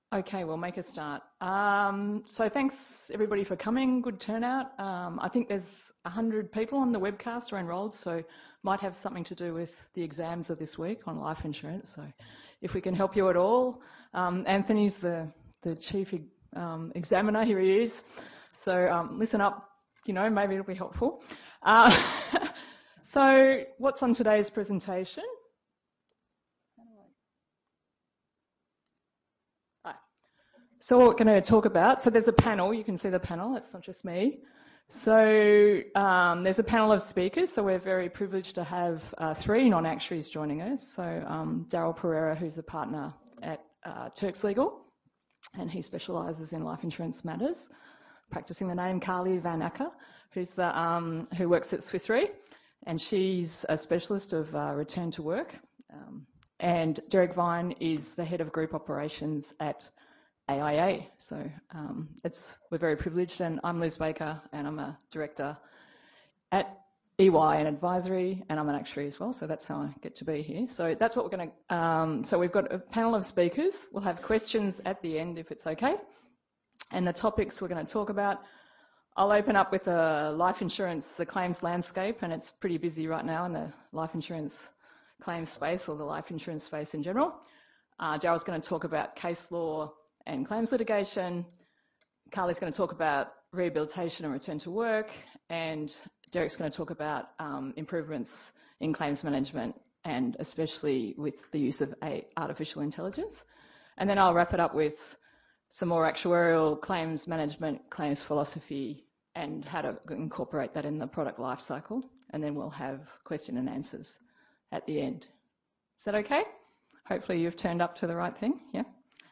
Okay, we'll make a start. So thanks everybody for coming. Good turnout. I think there's 100 people on the webcast are enrolled, so might have something to do with the exams of this week on life insurance. So if we can help you at all, Anthony's the chief examiner. Here he is. So listen up. You know, maybe it'll be helpful. So what's on today's presentation? So what we're going to talk about, so there's a panel, you can see the panel, it's not just me. So there's a panel of speakers, so we're very privileged to have 3 non-actuaries joining us. So Daryl Pereira, who's a partner at Turks Legal, and he specialises in life insurance matters, practising the name. Carly Van Acker, who's who works at Swiss Re, and she's a specialist of return to work. And Derek Vine is the head of group operations at AIA. So we're very privileged, and I'm Liz Baker, and I'm a director at EY and advisory, and I'm an actuary as well, so that's how I get to be here. So that's what we're going to, so we've got a panel of speakers. We'll have questions at the end if it's okay. And the topics we're going to talk about, I'll open up with life insurance, the claims landscape, and it's pretty busy right now in the life insurance claims space, or the life insurance space in general. Daryl's going to talk about case law and claims litigation. Carly's going to talk about rehabilitation and return to work, and Derek's going to talk about improvements in claims management, and especially with the use of artificial intelligence. And then I'll wrap it up with some more actuarial claims management, claims philosophy, and how to incorporate that in the product life cycle. And then we'll have question and answers at the end. Is that okay? Hopefully you've turned up to the right thing, yeah?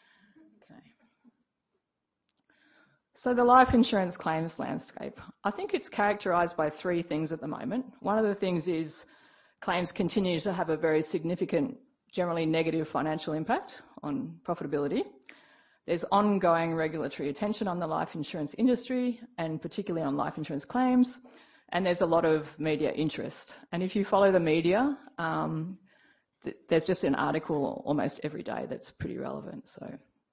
So the life insurance claims landscape, I think it's characterised by 3 things at the moment. One of the things is claims continue to have a very significant, generally negative financial impact on profitability. There's ongoing regulatory attention on the life insurance industry, and particularly on life insurance claims, and there's a lot of media interest. And if you follow the media, there's just an article almost every day that's pretty relevant. So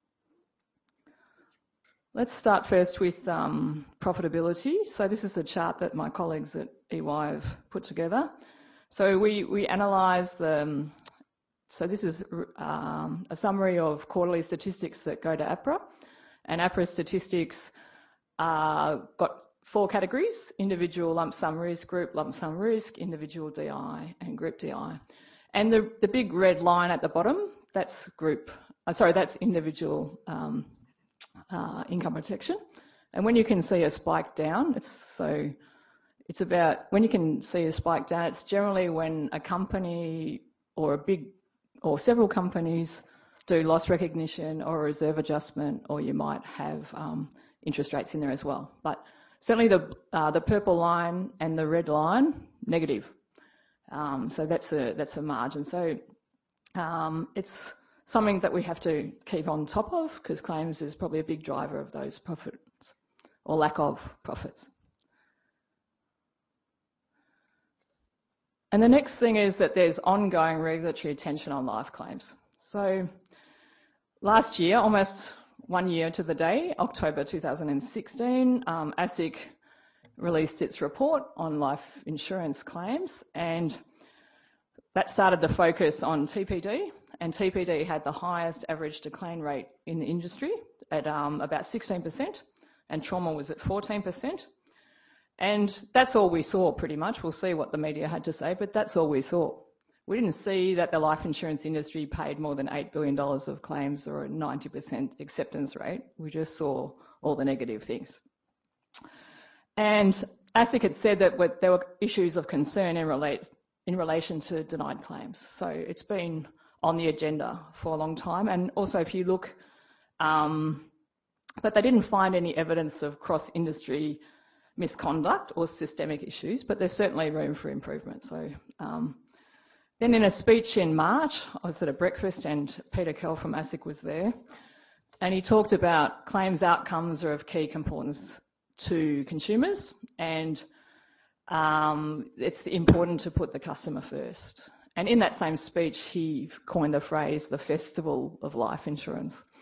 let's start first with profitability. So this is the chart that my colleagues at EY have put together. So we analyse so this is a summary of quarterly statistics that go to APRA. And APRA statistics got 4 categories: individual lump sum risk, group lump sum risk, individual DI, and group DI. And the big red line at the bottom, that's that's individual income protection. And when you can see a spike down, it's generally when a company or several companies do loss recognition or a reserve adjustment, or you might have interest rates in there as well. But certainly the purple line and the red line, negative. So that's a margin. So it's something that we have to keep on top of, because claims is probably a big driver of those profits, or lack of profits. And the next thing is that there's ongoing regulatory attention on life claims. So last year, almost 1 year to the day, October 2016, ASIC released its report on life insurance claims, and that started the focus on TPD. And TPD had the highest average decline rate in the industry at about 16%, and trauma was at 14%. And that's all we saw pretty much. We'll see what the media had to say, but that's all we saw. We didn't see that the life insurance industry paid more than $8 billion of claims, or a 90% acceptance rate. We just saw all the negative things. And ASIC had said that there were issues of concern in relation to denied claims. So it's been on the agenda for a long time. And also if you look, but they didn't find any evidence of cross-industry misconduct or systemic issues, but there's certainly room for improvement. So then in a speech in March, I was at a breakfast and Peter Kell from ASIC was there, and he talked about claims outcomes are of key importance to consumers, and it's important to put the customer first. And in that same speech, he coined the phrase, the festival of life insurance.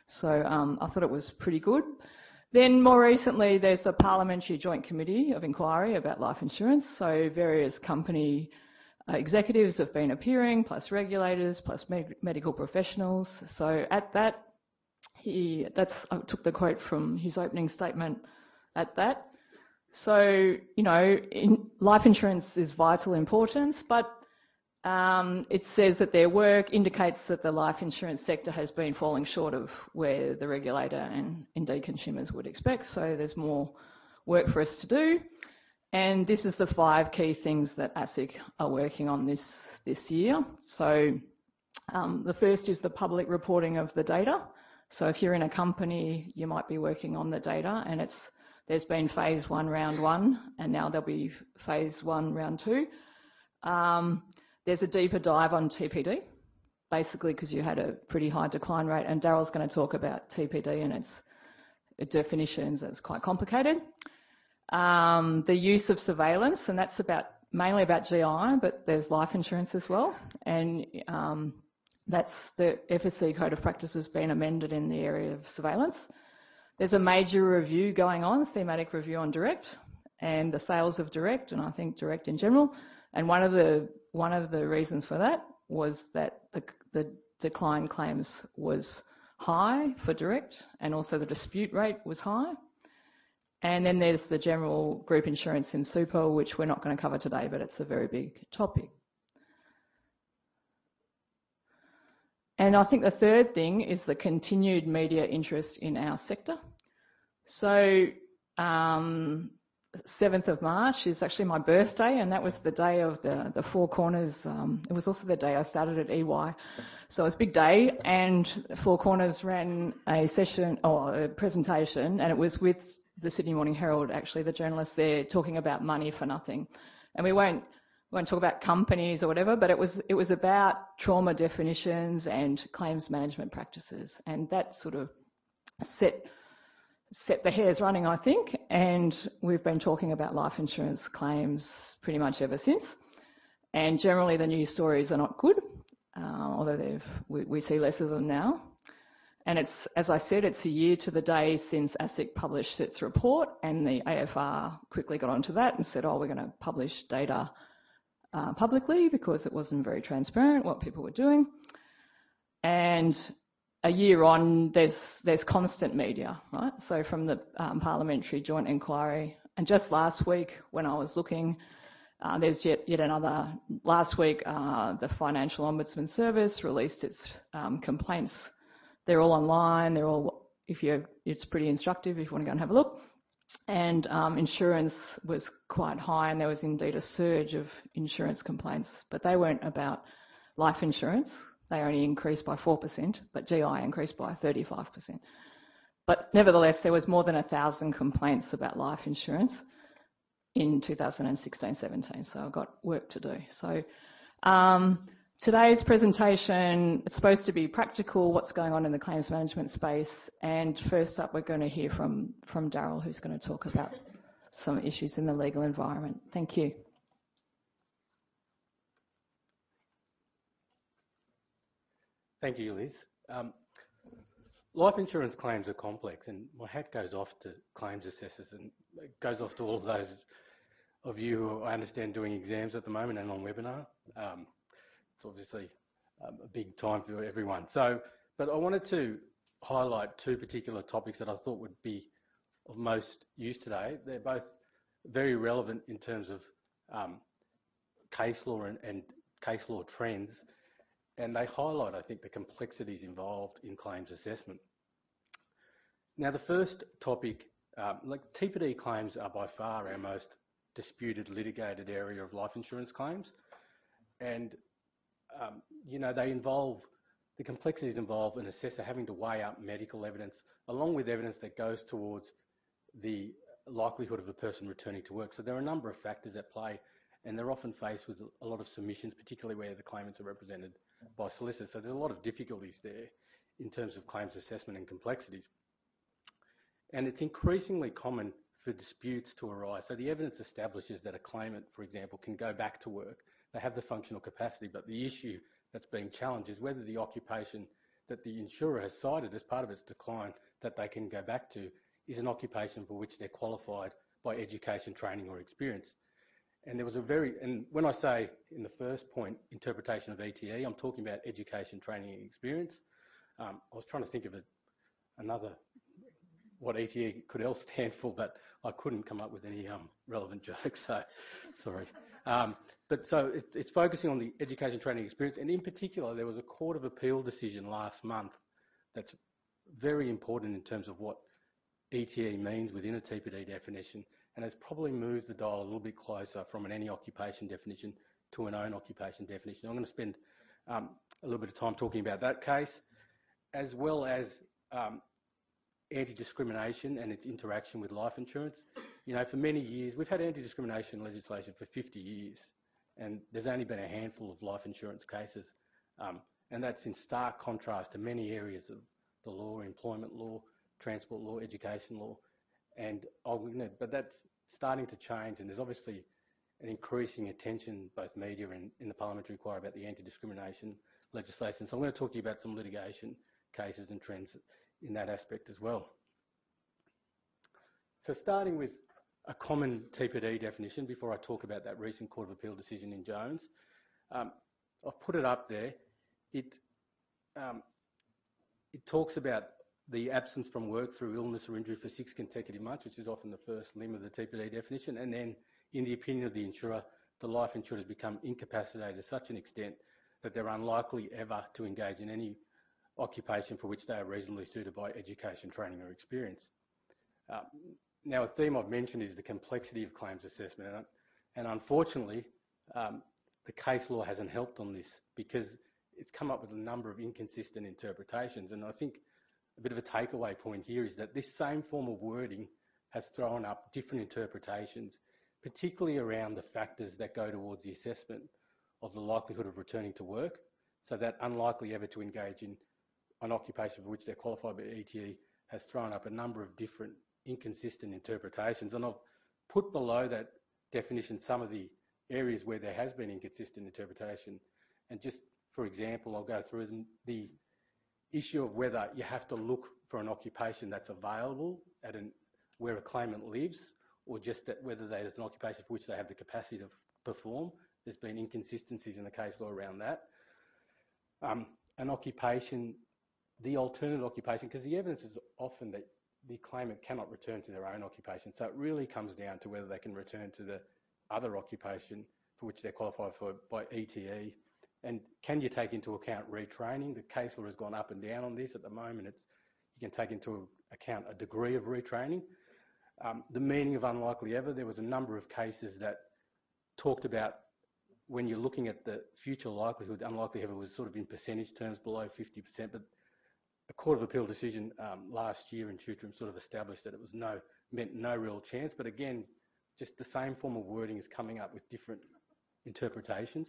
So I thought it was pretty good. Then more recently, there's a Parliamentary Joint Committee of Inquiry about life insurance. So various company executives have been appearing, plus regulators, plus medical professionals. So at that, I took the quote from his opening statement at that. So, you know, life insurance is vital importance, but it says that their work indicates that the life insurance sector has been falling short of where the regulator and indeed consumers would expect. So there's more work for us to do. And this is the 5 key things that ASIC are working on this year. So the first is the public reporting of the data. So if you're in a company, you might be working on the data, and there's been phase 1, round 1, and now there'll be phase 1, round 2. There's a deeper dive on TPD, basically because you had a pretty high decline rate, and Daryl's going to talk about TPD and its definitions. It's quite complicated. The use of surveillance, and that's mainly about GI, but there's life insurance as well, and that's the FSC Code of Practice has been amended in the area of surveillance. There's a major review going on, thematic review on direct, and the sales of direct, and I think direct in general. And one of the reasons for that was that the decline claims was high for direct, and also the dispute rate was high. And then there's the general group insurance in super, which we're not going to cover today, but it's a very big topic. And I think the third thing is the continued media interest in our sector. So 7th of March is actually my birthday, and that was the day of the Four Corners. It was also the day I started at EY. So it was a big day, and Four Corners ran a session or a presentation, and it was with the Sydney Morning Herald, actually, the journalists there, talking about money for nothing. And we won't talk about companies or whatever, but it was about trauma definitions and claims management practices, and that sort of set the hairs running, I think, and we've been talking about life insurance claims pretty much ever since. And generally the news stories are not good, although we see less of them now. And it's, as I said, it's a year to the day since ASIC published its report, and the AFR quickly got onto that and said, oh, we're going to publish data publicly because it wasn't very transparent what people were doing. And a year on, there's constant media, right? So from the Parliamentary Joint Inquiry, and just last week when I was looking, there's yet another. Last week, the Financial Ombudsman Service released its complaints. They're all online. It's pretty instructive if you want to go and have a look. And insurance was quite high, and there was indeed a surge of insurance complaints, but they weren't about life insurance. They only increased by 4%, but GI increased by 35%. But nevertheless, there was more than 1,000 complaints about life insurance in 2016-17, so I've got work to do. So today's presentation, it's supposed to be practical, what's going on in the claims management space, and first up we're going to hear from Daryl, who's going to talk about some issues in the legal environment. Thank you. Thank you, Liz. Life insurance claims are complex, and my hat goes off to claims assessors, and it goes off to all of those of you who I understand doing exams at the moment and on webinar. It's obviously a big time for everyone. But I wanted to highlight 2 particular topics that I thought would be of most use today. They're both very relevant in terms of case law and case law trends, and they highlight, I think, the complexities involved in claims assessment. Now, the first topic, TPD claims are by far our most disputed, litigated area of life insurance claims, and the complexities involve an assessor having to weigh up medical evidence along with evidence that goes towards the likelihood of a person returning to work. So there are a number of factors at play, and they're often faced with a lot of submissions, particularly where the claimants are represented by solicitors. So there's a lot of difficulties there in terms of claims assessment and complexities. And it's increasingly common for disputes to arise. So the evidence establishes that a claimant, for example, can go back to work. They have the functional capacity, but the issue that's being challenged is whether the occupation that the insurer has cited as part of its decline that they can go back to is an occupation for which they're qualified by education, training or experience. And there was and when I say in the first point, interpretation of ETE, I'm talking about education, training and experience. I was trying to think of what ETE could else stand for, but I couldn't come up with any relevant jokes, so sorry. So it's focusing on the education, training experience, and in particular there was a Court of Appeal decision last month that's very important in terms of what ETE means within a TPD definition, and has probably moved the dial a little bit closer from an any occupation definition to an own occupation definition. I'm going to spend a little bit of time talking about that case, as well as anti-discrimination and its interaction with life insurance. You know, for many years, we've had anti-discrimination legislation for 50 years, and there's only been a handful of life insurance cases, and that's in stark contrast to many areas of the law, employment law, transport law, education law, but that's starting to change, and there's obviously an increasing attention, both media and in the parliamentary inquiry, about the anti-discrimination legislation. So I'm going to talk to you about some litigation cases and trends in that aspect as well. So starting with a common TPD definition before I talk about that recent Court of Appeal decision in Jones. I've put it up there. It talks about the absence from work through illness or injury for 6 consecutive months, which is often the first limb of the TPD definition, and then, in the opinion of the insurer, the life insured has become incapacitated to such an extent that they're unlikely ever to engage in any occupation for which they are reasonably suited by education, training or experience. Now, a theme I've mentioned is the complexity of claims assessment, and unfortunately, the case law hasn't helped on this because it's come up with a number of inconsistent interpretations, and I think a bit of a takeaway point here is that this same form of wording has thrown up different interpretations, particularly around the factors that go towards the assessment of the likelihood of returning to work, so that unlikely ever to engage in an occupation for which they're qualified by ETE has thrown up a number of different inconsistent interpretations. And I've put below that definition some of the areas where there has been inconsistent interpretation. And just for example, I'll go through them. The issue of whether you have to look for an occupation that's available where a claimant lives, or just that whether there's an occupation for which they have the capacity to perform. There's been inconsistencies in the case law around that. An occupation, the alternate occupation, because the evidence is often that the claimant cannot return to their own occupation. So it really comes down to whether they can return to the other occupation for which they're qualified for by ETE. And can you take into account retraining? The case law has gone up and down on this. At the moment, you can take into account a degree of retraining. The meaning of unlikely ever, there was a number of cases that talked about when you're looking at the future likelihood, unlikely ever was sort of in percentage terms below 50%, but a Court of Appeal decision last year in Tutram sort of established that it was meant no real chance, but again, just the same form of wording is coming up with different interpretations.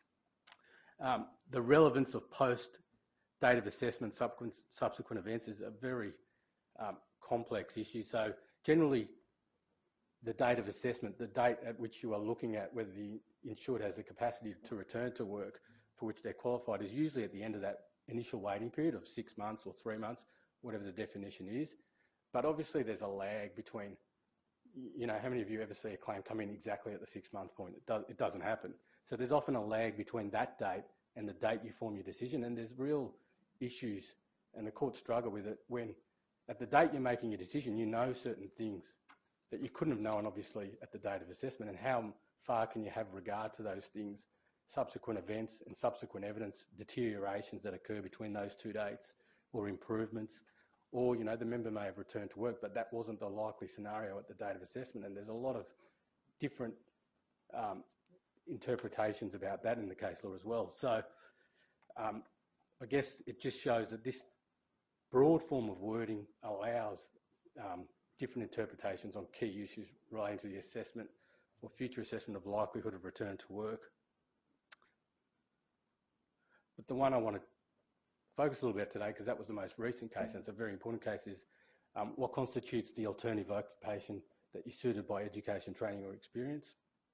The relevance of post-date of assessment subsequent events is a very complex issue. So generally, the date of assessment, the date at which you are looking at whether the insured has the capacity to return to work for which they're qualified, is usually at the end of that initial waiting period of 6 months or 3 months, whatever the definition is. But obviously there's a lag between, you know, how many of you ever see a claim come in exactly at the 6 month point? It doesn't happen. So there's often a lag between that date and the date you form your decision, and there's real issues, and the courts struggle with it when at the date you're making your decision, you know certain things that you couldn't have known, obviously, at the date of assessment, and how far can you have regard to those things, subsequent events and subsequent evidence, deteriorations that occur between those 2 dates, or improvements, or, you know, the member may have returned to work, but that wasn't the likely scenario at the date of assessment, and there's a lot of different interpretations about that in the case law as well. So I guess it just shows that this broad form of wording allows different interpretations on key issues relating to the assessment or future assessment of likelihood of return to work. But the one I want to focus a little bit today, because that was the most recent case, and it's a very important case, is what constitutes the alternative occupation that you're suited by education, training or experience.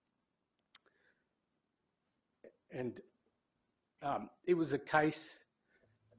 And it was a case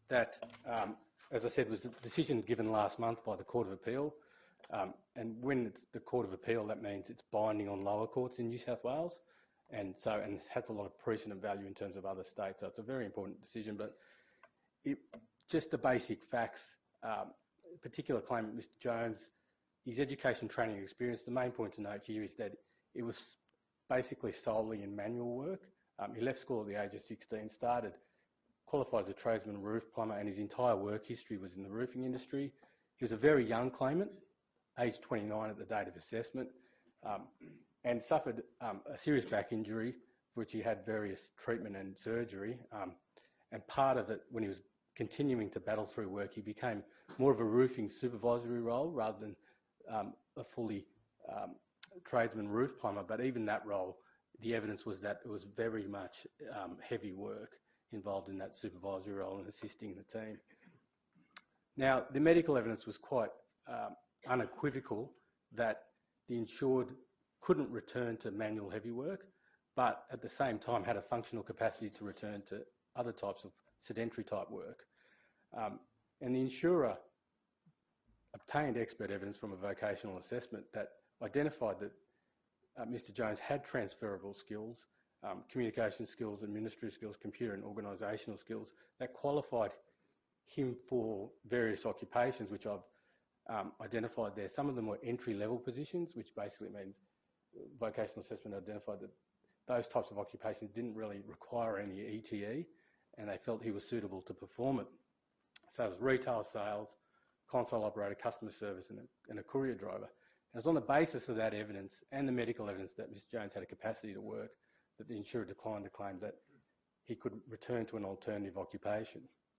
that, as I said, was a decision given last month by the Court of Appeal. And when it's the Court of Appeal, that means it's binding on lower courts in New South Wales. And it has a lot of precedent value in terms of other states. So it's a very important decision. But just the basic facts, particular claimant, Mr. Jones, his education, training and experience, the main point to note here is that it was basically solely in manual work. He left school at the age of 16, qualified as a tradesman roof plumber, and his entire work history was in the roofing industry. He was a very young claimant, aged 29 at the date of assessment, and suffered a serious back injury for which he had various treatment and surgery. And part of it, when he was continuing to battle through work, he became more of a roofing supervisory role rather than a fully tradesman roof plumber. But even that role, the evidence was that it was very much heavy work involved in that supervisory role and assisting the team. Now, the medical evidence was quite unequivocal that the insured couldn't return to manual heavy work, but at the same time had a functional capacity to return to other types of sedentary type work. And the insurer obtained expert evidence from a vocational assessment that identified that Mr. Jones had transferable skills, communication skills, administrative skills, computer and organisational skills that qualified him for various occupations, which I've identified there. Some of them were entry-level positions, which basically means vocational assessment identified that those types of occupations didn't really require any ETE, and they felt he was suitable to perform it. So it was retail sales, console operator, customer service, and a courier driver. And it was on the basis of that evidence and the medical evidence that Mr. Jones had a capacity to work that the insurer declined to claim that he could return to an alternative occupation.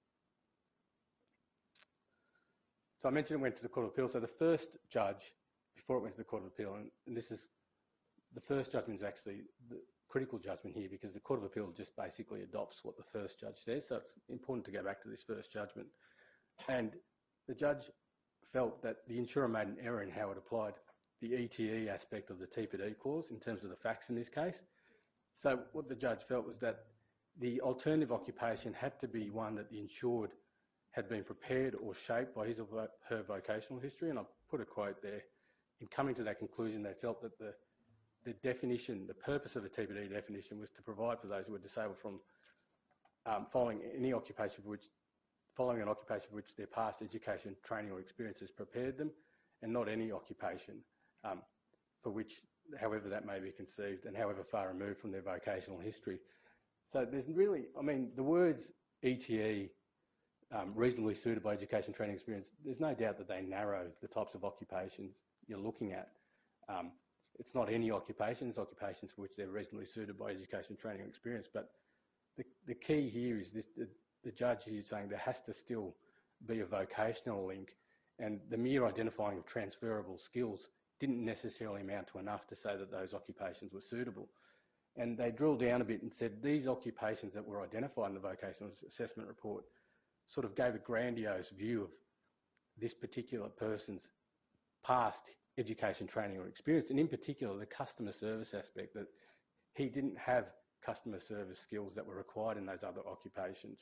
So I mentioned it went to the Court of Appeal. So the first judge, before it went to the Court of Appeal, and this is, the first judgment is actually the critical judgment here because the Court of Appeal just basically adopts what the first judge says. So it's important to go back to this first judgment. And the judge felt that the insurer made an error in how it applied the ETE aspect of the TPD clause in terms of the facts in this case. So what the judge felt was that the alternative occupation had to be one that the insured had been prepared or shaped by his or her vocational history. And I've put a quote there. In coming to that conclusion, they felt that the definition, the purpose of a TPD definition was to provide for those who were disabled from following an occupation for which their past education, training or experience has prepared them, and not any occupation for which, however that may be conceived and however far removed from their vocational history. So there's really, I mean, the words ETE, reasonably suited by education, training, experience, there's no doubt that they narrow the types of occupations you're looking at. It's not any occupations for which they're reasonably suited by education, training or experience. But the key here is this, the judge here is saying there has to still be a vocational link, and the mere identifying of transferable skills didn't necessarily amount to enough to say that those occupations were suitable. And they drilled down a bit and said these occupations that were identified in the vocational assessment report sort of gave a grandiose view of this particular person's past education, training or experience, and in particular the customer service aspect, that he didn't have customer service skills that were required in those other occupations.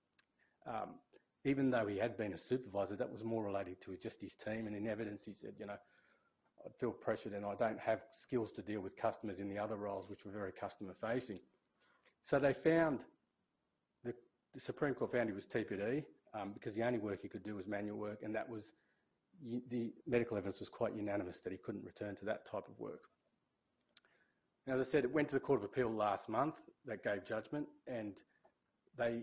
Even though he had been a supervisor, that was more related to just his team, and in evidence he said, you know, I feel pressured and I don't have skills to deal with customers in the other roles which were very customer facing. So they found, the Supreme Court found he was TPD because the only work he could do was manual work, and that was, the medical evidence was quite unanimous that he couldn't return to that type of work. Now, as I said, it went to the Court of Appeal last month that gave judgment, and they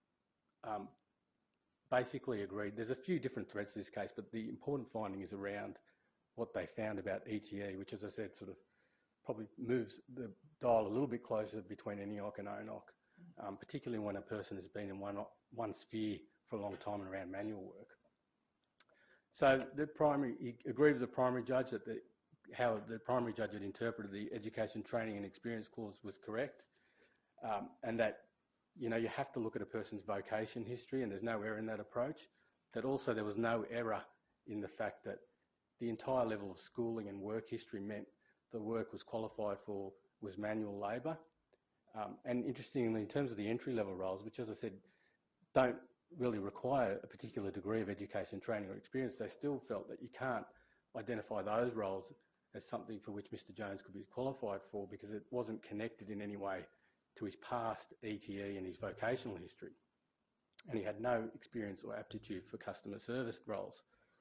basically agreed. There's a few different threads to this case, but the important finding is around what they found about ETE, which, as I said, sort of probably moves the dial a little bit closer between ENIOC and ONOC, particularly when a person has been in one sphere for a long time and around manual work. So he agreed with the primary judge that how the primary judge had interpreted the education, training and experience clause was correct, and that, you know, you have to look at a person's vocation history, and there's no error in that approach. That also there was no error in the fact that the entire level of schooling and work history meant the work was qualified for was manual labour. And interestingly, in terms of the entry-level roles, which, as I said, don't really require a particular degree of education, training or experience, they still felt that you can't identify those roles as something for which Mr Jones could be qualified for because it wasn't connected in any way to his past ETE and his vocational history. And he had no experience or aptitude for customer service roles.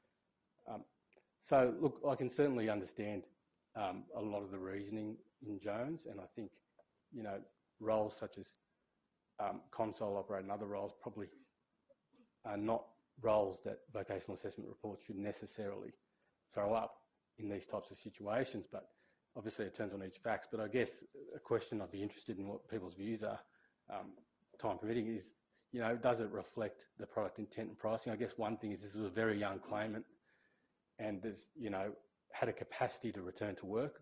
So, look, I can certainly understand a lot of the reasoning in Jones, and I think, you know, roles such as console operator and other roles probably are not roles that vocational assessment reports should necessarily throw up in these types of situations, but obviously it turns on each fact. But I guess a question I'd be interested in what people's views are, time permitting, is, you know, does it reflect the product intent and pricing? I guess one thing is this is a very young claimant and there's, you know, had a capacity to return to work.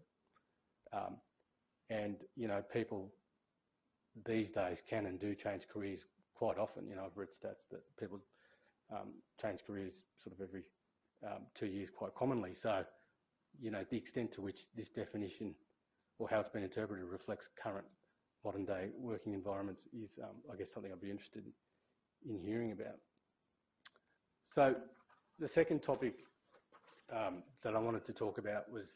And, you know, people these days can and do change careers quite often. You know, I've read stats that people change careers sort of every 2 years quite commonly. So, you know, the extent to which this definition or how it's been interpreted reflects current modern day working environments is, I guess, something I'd be interested in hearing about. So the second topic that I wanted to talk about was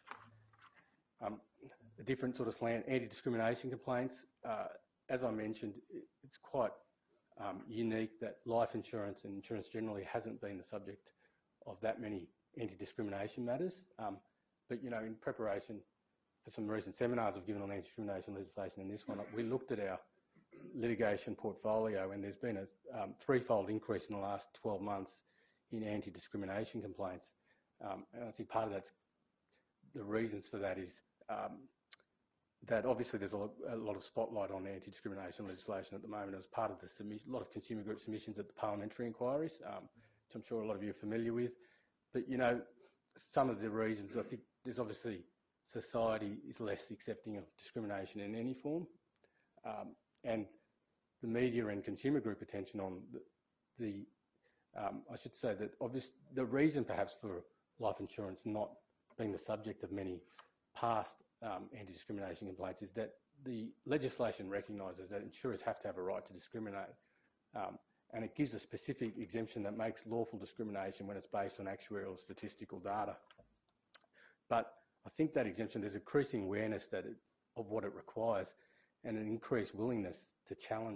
a different sort of slant, anti-discrimination complaints. As I mentioned, it's quite unique that life insurance and insurance generally hasn't been the subject of that many anti-discrimination matters. But, you know, in preparation for some recent seminars I've given on anti-discrimination legislation and this one, we looked at our litigation portfolio and there's been a threefold increase in the last 12 months in anti-discrimination complaints. And I think part of that's, the reasons for that is that obviously there's a lot of spotlight on anti-discrimination legislation at the moment as part of the submission, a lot of consumer group submissions at the parliamentary inquiries, which I'm sure a lot of you are familiar with. But, you know, some of the reasons, I think there's obviously society is less accepting of discrimination in any form. And the media and consumer group attention on I should say that the reason perhaps for life insurance not being the subject of many past anti-discrimination complaints is that the legislation recognises that insurers have to have a right to discriminate. And it gives a specific exemption that makes lawful discrimination when it's based on actuarial statistical data. But I think that exemption, there's increasing awareness of what it requires and an increased willingness to challenge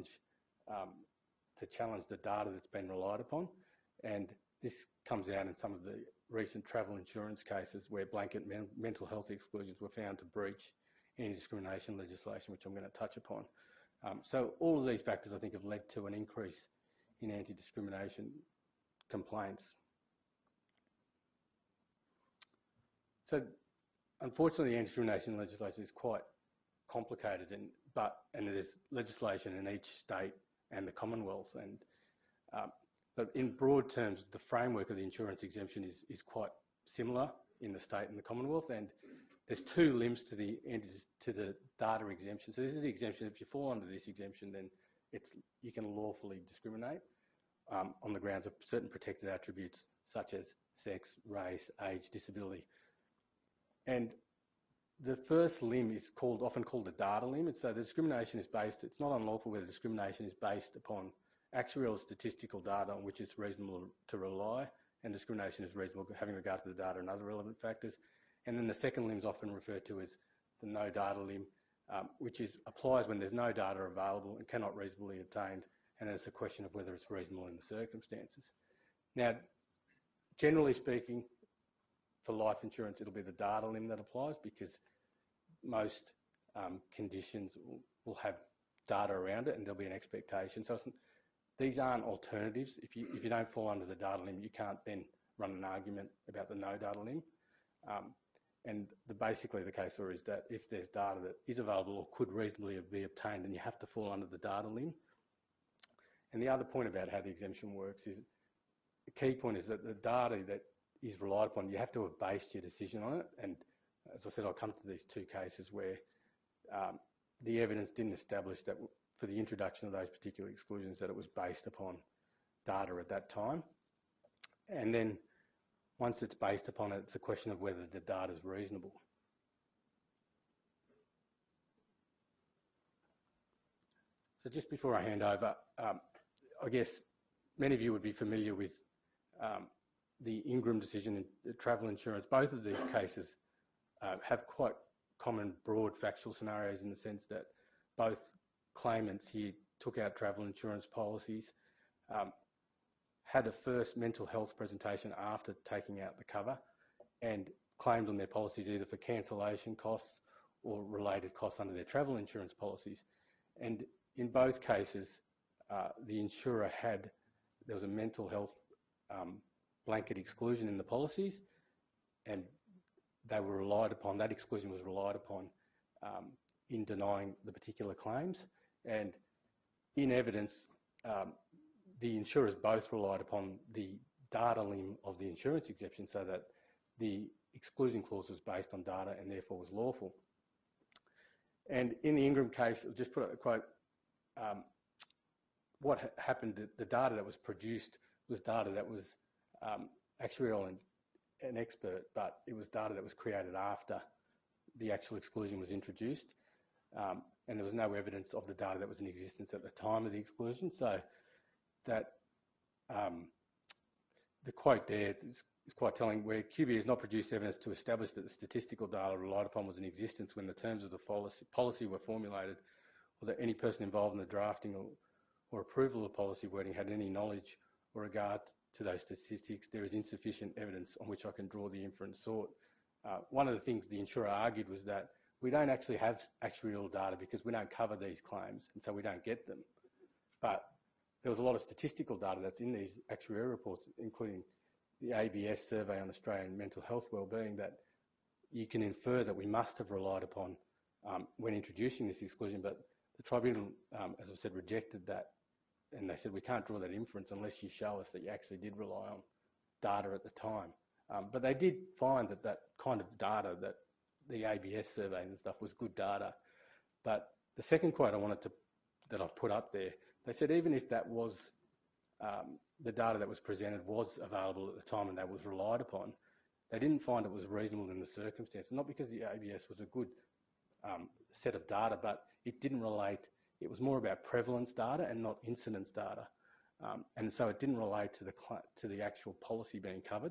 the data that's been relied upon. And this comes out in some of the recent travel insurance cases where blanket mental health exclusions were found to breach anti-discrimination legislation, which I'm going to touch upon. So all of these factors, I think, have led to an increase in anti-discrimination complaints. So unfortunately, anti-discrimination legislation is quite complicated, and there's legislation in each state and the Commonwealth. But in broad terms, the framework of the insurance exemption is quite similar in the state and the Commonwealth, and there's two limbs to the data exemption. So this is the exemption. If you fall under this exemption, then you can lawfully discriminate on the grounds of certain protected attributes such as sex, race, age, disability. And the first limb is often called the data limb. And so the discrimination is based, it's not unlawful where the discrimination is based upon actuarial statistical data on which it's reasonable to rely, and discrimination is reasonable having regard to the data and other relevant factors. And then the second limb is often referred to as the no data limb, which applies when there's no data available and cannot reasonably be obtained, and it's a question of whether it's reasonable in the circumstances. Now, generally speaking, for life insurance, it'll be the data limb that applies because most conditions will have data around it and there'll be an expectation. So these aren't alternatives. If you don't fall under the data limb, you can't then run an argument about the no data limb. And basically the case is that if there's data that is available or could reasonably be obtained, then you have to fall under the data limb. And the other point about how the exemption works is, the key point is that the data that is relied upon, you have to have based your decision on it. And as I said, I'll come to these two cases where the evidence didn't establish that for the introduction of those particular exclusions that it was based upon data at that time. And then once it's based upon it, it's a question of whether the data is reasonable. So just before I hand over, I guess many of you would be familiar with the Ingram decision in travel insurance. Both of these cases have quite common broad factual scenarios in the sense that both claimants here took out travel insurance policies, had a first mental health presentation after taking out the cover, and claimed on their policies either for cancellation costs or related costs under their travel insurance policies. And in both cases, the insurer there was a mental health blanket exclusion in the policies, and they were relied upon, that exclusion was relied upon in denying the particular claims. And in evidence, the insurers both relied upon the data limb of the insurance exception, so that the exclusion clause was based on data and therefore was lawful. And in the Ingram case, I'll just put a quote, what happened, the data that was produced was data that was actuarial and expert, but it was data that was created after the actual exclusion was introduced. And there was no evidence of the data that was in existence at the time of the exclusion. So that the quote there is quite telling, where QBE has not produced evidence to establish that the statistical data relied upon was in existence when the terms of the policy were formulated, or that any person involved in the drafting or approval of policy wording had any knowledge or regard to those statistics, there is insufficient evidence on which I can draw the inference sought. One of the things the insurer argued was that we don't actually have actuarial data because we don't cover these claims, and so we don't get them. But there was a lot of statistical data that's in these actuarial reports, including the ABS survey on Australian mental health wellbeing, that you can infer that we must have relied upon when introducing this exclusion. But the tribunal, as I said, rejected that, and they said we can't draw that inference unless you show us that you actually did rely on data at the time. But they did find that that kind of data, that the ABS survey and stuff, was good data. But the second quote that I put up there, they said even if that was the data that was presented was available at the time and that was relied upon, they didn't find it was reasonable in the circumstances. Not because the ABS was a good set of data, but it didn't relate. It was more about prevalence data and not incidence data, and so it didn't relate to the actual policy being covered.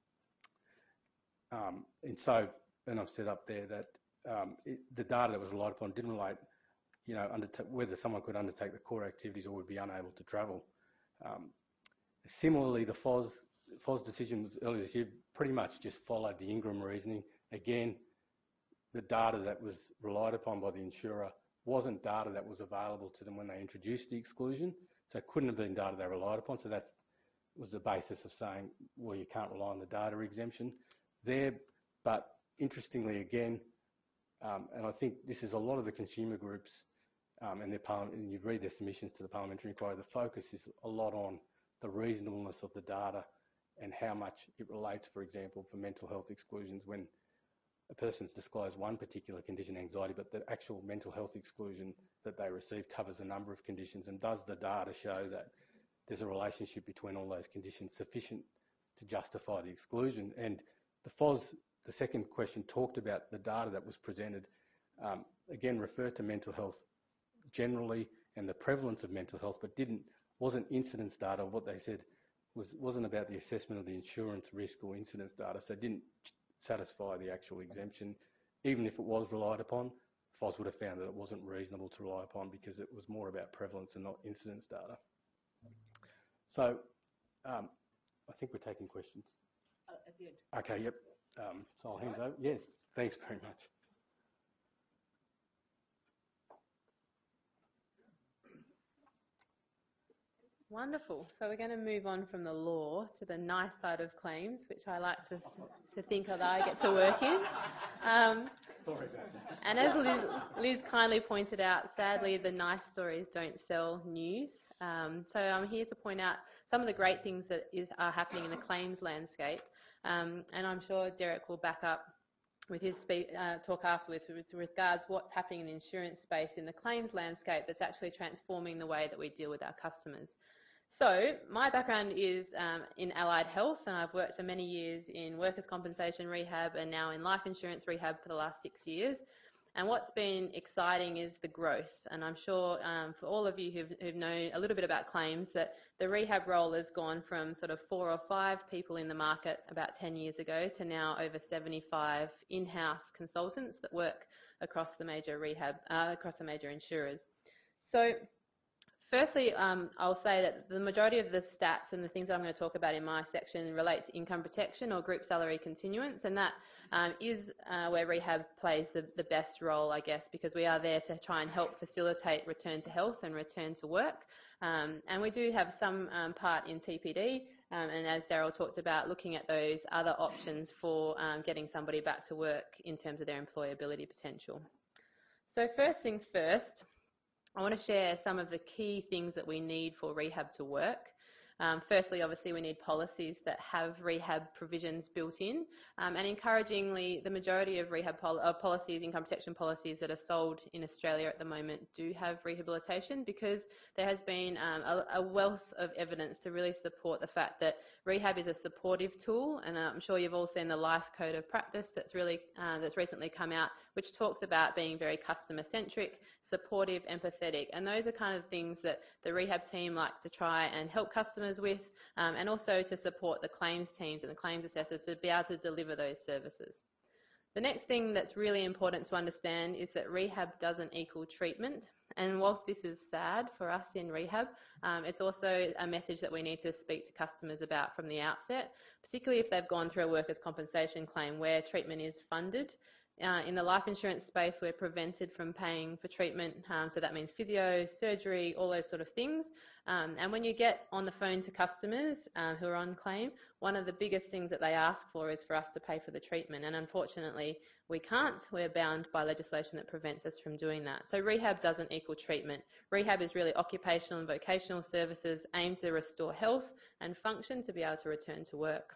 And so, and I've said up there that the data that was relied upon didn't relate, whether someone could undertake the core activities or would be unable to travel. Similarly, the FOS decision was earlier this year pretty much just followed the Ingram reasoning. Again, the data that was relied upon by the insurer wasn't data that was available to them when they introduced the exclusion, so it couldn't have been data they relied upon. So that was the basis of saying, well, you can't rely on the data exemption there. But interestingly, again, and I think this is a lot of the consumer groups and you read their submissions to the parliamentary inquiry, the focus is a lot on the reasonableness of the data and how much it relates, for example, for mental health exclusions when a person's disclosed one particular condition, anxiety, but the actual mental health exclusion that they receive covers a number of conditions, and does the data show that there's a relationship between all those conditions sufficient to justify the exclusion? And the FOS, the second question, talked about the data that was presented, again referred to mental health generally and the prevalence of mental health, but wasn't incidence data. What they said wasn't about the assessment of the insurance risk or incidence data, so it didn't satisfy the actual exemption. Even if it was relied upon, FOS would have found that it wasn't reasonable to rely upon because it was more about prevalence and not incidence data. So I think we're taking questions. At the end. Okay, yep. So I'll hand it over. Yes, thanks very much. Wonderful. So we're going to move on from the law to the nice side of claims, which I like to think that I get to work in. Sorry about that. And as Liz kindly pointed out, sadly the nice stories don't sell news. So I'm here to point out some of the great things that are happening in the claims landscape. And I'm sure Derek will back up with his talk afterwards with regards what's happening in the insurance space in the claims landscape that's actually transforming the way that we deal with our customers. So my background is in allied health, and I've worked for many years in workers' compensation rehab and now in life insurance rehab for the last 6 years. And what's been exciting is the growth. And I'm sure for all of you who've known a little bit about claims, that the rehab role has gone from sort of 4 or 5 people in the market about 10 years ago to now over 75 in-house consultants that work across the major across the major insurers. So firstly, I'll say that the majority of the stats and the things that I'm going to talk about in my section relate to income protection or group salary continuance, and that is where rehab plays the best role, I guess, because we are there to try and help facilitate return to health and return to work. And we do have some part in TPD, and as Daryl talked about, looking at those other options for getting somebody back to work in terms of their employability potential. So first things first, I want to share some of the key things that we need for rehab to work. Firstly, obviously, we need policies that have rehab provisions built in, and encouragingly, the majority of rehab policies, income protection policies that are sold in Australia at the moment do have rehabilitation, because there has been a wealth of evidence to really support the fact that rehab is a supportive tool, and I'm sure you've all seen the Life Code of Practice that's recently come out, which talks about being very customer-centric, supportive, empathetic, and those are kind of things that the rehab team likes to try and help customers with, and also to support the claims teams and the claims assessors to be able to deliver those services. The next thing that's really important to understand is that rehab doesn't equal treatment, and whilst this is sad for us in rehab, it's also a message that we need to speak to customers about from the outset, particularly if they've gone through a workers' compensation claim where treatment is funded. In the life insurance space, we're prevented from paying for treatment, so that means physio, surgery, all those sort of things. And when you get on the phone to customers who are on claim, one of the biggest things that they ask for is for us to pay for the treatment, and unfortunately we can't. We're bound by legislation that prevents us from doing that. So rehab doesn't equal treatment. Rehab is really occupational and vocational services aimed to restore health and function to be able to return to work.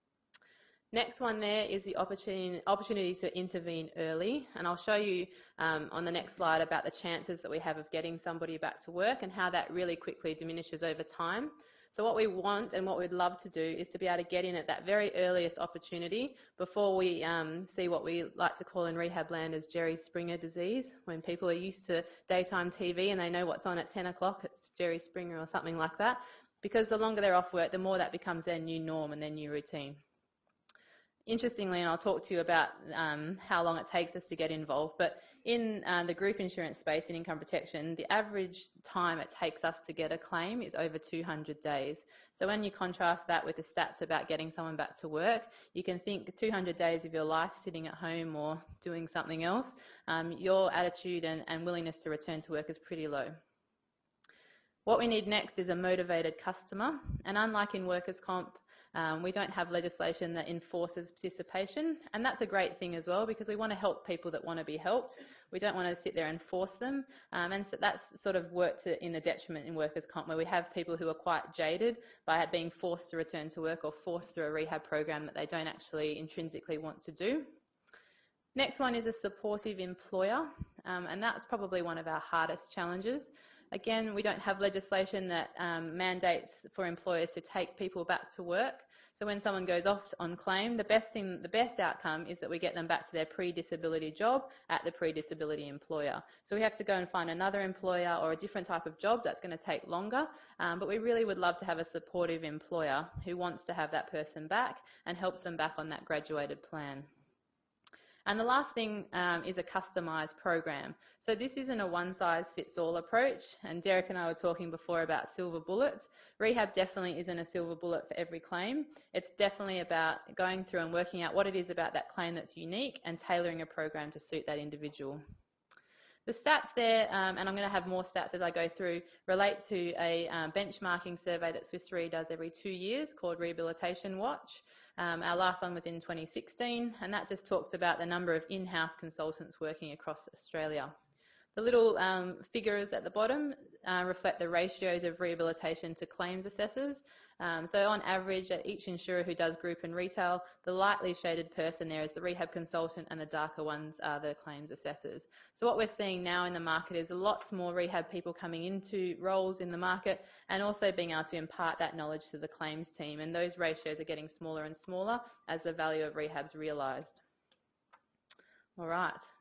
Next one there is the opportunity to intervene early, and I'll show you on the next slide about the chances that we have of getting somebody back to work and how that really quickly diminishes over time. So what we want and what we'd love to do is to be able to get in at that very earliest opportunity before we see what we like to call in rehab land as Jerry Springer disease, when people are used to daytime TV and they know what's on at 10 o'clock, it's Jerry Springer or something like that, because the longer they're off work, the more that becomes their new norm and their new routine. Interestingly, and I'll talk to you about how long it takes us to get involved, but in the group insurance space in income protection, the average time it takes us to get a claim is over 200 days. So when you contrast that with the stats about getting someone back to work, you can think 200 days of your life sitting at home or doing something else, your attitude and willingness to return to work is pretty low. What we need next is a motivated customer, and unlike in workers' comp, we don't have legislation that enforces participation, and that's a great thing as well, because we want to help people that want to be helped. We don't want to sit there and force them, and so that's sort of worked in the detriment in workers' comp, where we have people who are quite jaded by being forced to return to work or forced through a rehab program that they don't actually intrinsically want to do. Next one is a supportive employer, and that's probably one of our hardest challenges. Again, we don't have legislation that mandates for employers to take people back to work. So when someone goes off on claim, the best outcome is that we get them back to their pre-disability job at the pre-disability employer. So we have to go and find another employer or a different type of job. That's going to take longer, but we really would love to have a supportive employer who wants to have that person back and helps them back on that graduated plan. And the last thing is a customised program. So this isn't a one-size-fits-all approach, and Derek and I were talking before about silver bullets. Rehab definitely isn't a silver bullet for every claim. It's definitely about going through and working out what it is about that claim that's unique and tailoring a program to suit that individual. The stats there, and I'm going to have more stats as I go through, relate to a benchmarking survey that Swiss Re does every 2 years called Rehabilitation Watch. Our last one was in 2016, and that just talks about the number of in-house consultants working across Australia. The little figures at the bottom reflect the ratios of rehabilitation to claims assessors. So on average, at each insurer who does group and retail, the lightly shaded person there is the rehab consultant and the darker ones are the claims assessors. So what we're seeing now in the market is lots more rehab people coming into roles in the market and also being able to impart that knowledge to the claims team, and those ratios are getting smaller and smaller as the value of rehab's realised. All right,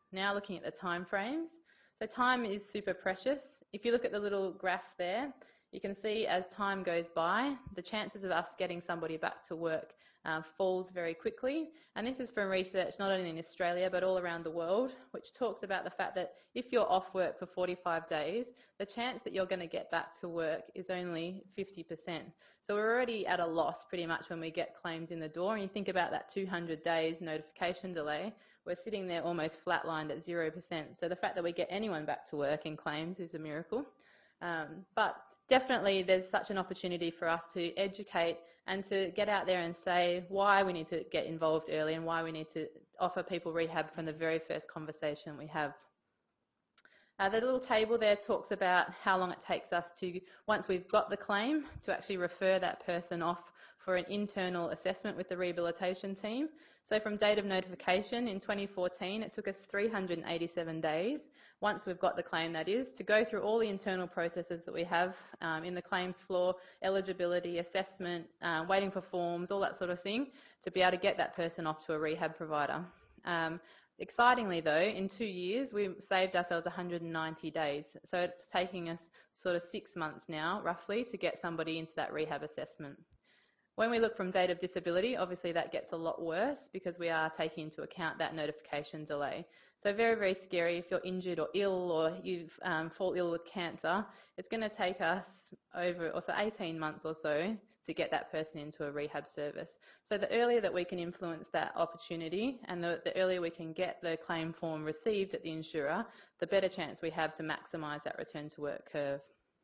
Now looking at the time frames. So time is super precious. If you look at the little graph there, you can see as time goes by, the chances of us getting somebody back to work falls very quickly. And this is from research not only in Australia but all around the world, which talks about the fact that if you're off work for 45 days, the chance that you're going to get back to work is only 50%. So we're already at a loss pretty much when we get claims in the door. And you think about that 200 days notification delay, we're sitting there almost flatlined at 0%. So the fact that we get anyone back to work in claims is a miracle. But definitely there's such an opportunity for us to educate and to get out there and say why we need to get involved early and why we need to offer people rehab from the very first conversation we have. The little table there talks about how long it takes us to, once we've got the claim, to actually refer that person off for an internal assessment with the rehabilitation team. So from date of notification in 2014, it took us 387 days, once we've got the claim that is, to go through all the internal processes that we have in the claims floor, eligibility, assessment, waiting for forms, all that sort of thing, to be able to get that person off to a rehab provider. Excitingly though, in 2 years, we saved ourselves 190 days. So it's taking us sort of 6 months now, roughly, to get somebody into that rehab assessment. When we look from date of disability, obviously that gets a lot worse because we are taking into account that notification delay. So very, very scary if you're injured or ill or you fall ill with cancer. It's going to take us over 18 months or so to get that person into a rehab service. So the earlier that we can influence that opportunity and the earlier we can get the claim form received at the insurer, the better chance we have to maximise that return to work curve.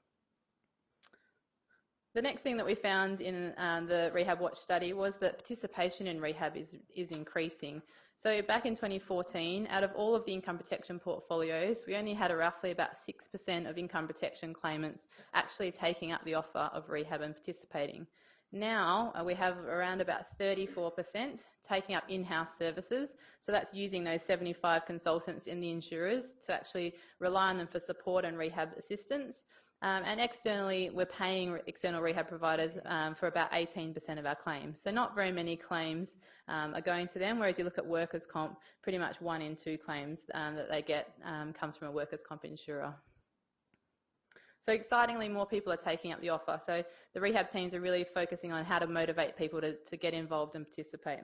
The next thing that we found in the Rehab Watch study was that participation in rehab is increasing. So back in 2014, out of all of the income protection portfolios, we only had roughly about 6% of income protection claimants actually taking up the offer of rehab and participating. Now we have around about 34% taking up in-house services. So that's using those 75 consultants in the insurers to actually rely on them for support and rehab assistance. And externally, we're paying external rehab providers for about 18% of our claims. So not very many claims are going to them, whereas you look at workers' comp, pretty much 1 in 2 claims that they get comes from a workers' comp insurer. So excitingly, more people are taking up the offer. So the rehab teams are really focusing on how to motivate people to get involved and participate.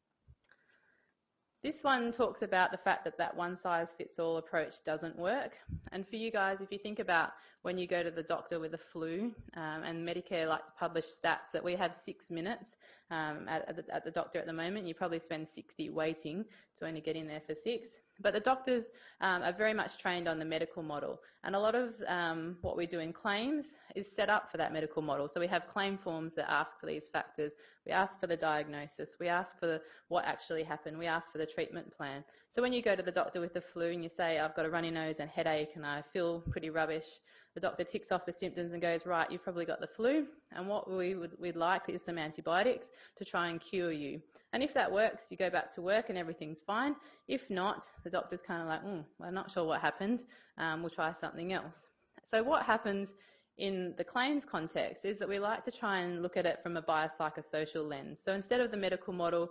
This one talks about the fact that that one-size-fits-all approach doesn't work. And for you guys, if you think about when you go to the doctor with a flu, and Medicare like to publish stats that we have 6 minutes at the doctor at the moment, you probably spend 60 waiting to only get in there for 6. But the doctors are very much trained on the medical model. And a lot of what we do in claims is set up for that medical model. So we have claim forms that ask for these factors. We ask for the diagnosis. We ask for what actually happened. We ask for the treatment plan. So when you go to the doctor with the flu and you say, I've got a runny nose and headache and I feel pretty rubbish, the doctor ticks off the symptoms and goes, right, you've probably got the flu, and what we'd like is some antibiotics to try and cure you. And if that works, you go back to work and everything's fine. If not, the doctor's kind of like, well, I'm not sure what happened. We'll try something else. So what happens in the claims context is that we like to try and look at it from a biopsychosocial lens. So instead of the medical model,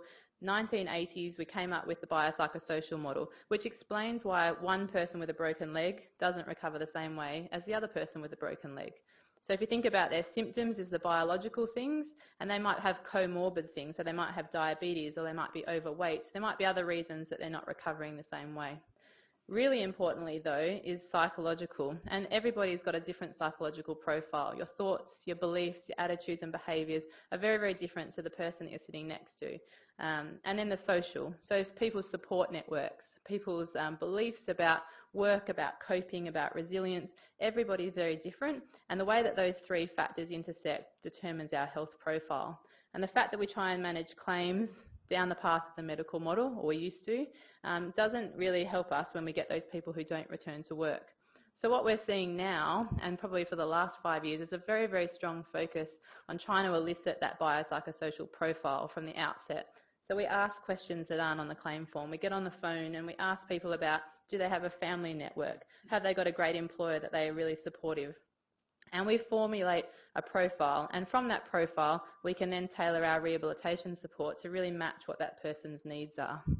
1980s, we came up with the biopsychosocial model, which explains why one person with a broken leg doesn't recover the same way as the other person with a broken leg. So if you think about their symptoms as the biological things, and they might have comorbid things, so they might have diabetes or they might be overweight, there might be other reasons that they're not recovering the same way. Really importantly though is psychological, and everybody's got a different psychological profile. Your thoughts, your beliefs, your attitudes and behaviours are very, very different to the person that you're sitting next to. And then the social, so it's people's support networks, people's beliefs about work, about coping, about resilience. Everybody's very different, and the way that those 3 factors intersect determines our health profile. And the fact that we try and manage claims down the path of the medical model, or we used to, doesn't really help us when we get those people who don't return to work. So what we're seeing now, and probably for the last 5 years, is a very, very strong focus on trying to elicit that biopsychosocial profile from the outset. So we ask questions that aren't on the claim form. We get on the phone and we ask people about, do they have a family network? Have they got a great employer that they are really supportive? And we formulate a profile, and from that profile we can then tailor our rehabilitation support to really match what that person's needs are.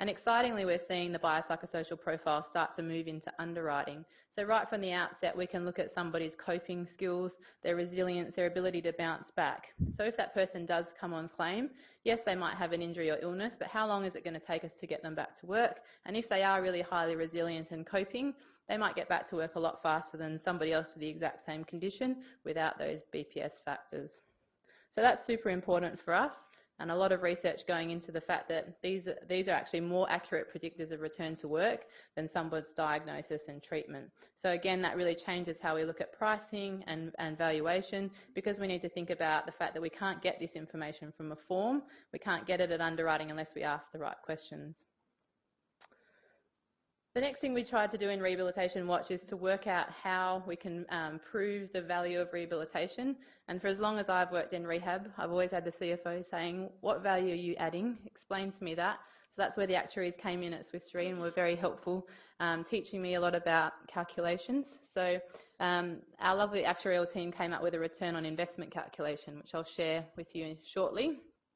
And excitingly, we're seeing the biopsychosocial profile start to move into underwriting. So right from the outset, we can look at somebody's coping skills, their resilience, their ability to bounce back. So if that person does come on claim, yes, they might have an injury or illness, but how long is it going to take us to get them back to work? And if they are really highly resilient and coping, they might get back to work a lot faster than somebody else with the exact same condition without those BPS factors. So that's super important for us, and a lot of research going into the fact that these are actually more accurate predictors of return to work than somebody's diagnosis and treatment. So again, that really changes how we look at pricing and valuation, because we need to think about the fact that we can't get this information from a form. We can't get it at underwriting unless we ask the right questions. The next thing we tried to do in Rehabilitation Watch is to work out how we can prove the value of rehabilitation. And for as long as I've worked in rehab, I've always had the CFO saying, what value are you adding? Explain to me that. So that's where the actuaries came in at Swiss Re and were very helpful, teaching me a lot about calculations. So our lovely actuarial team came up with a return on investment calculation, which I'll share with you shortly.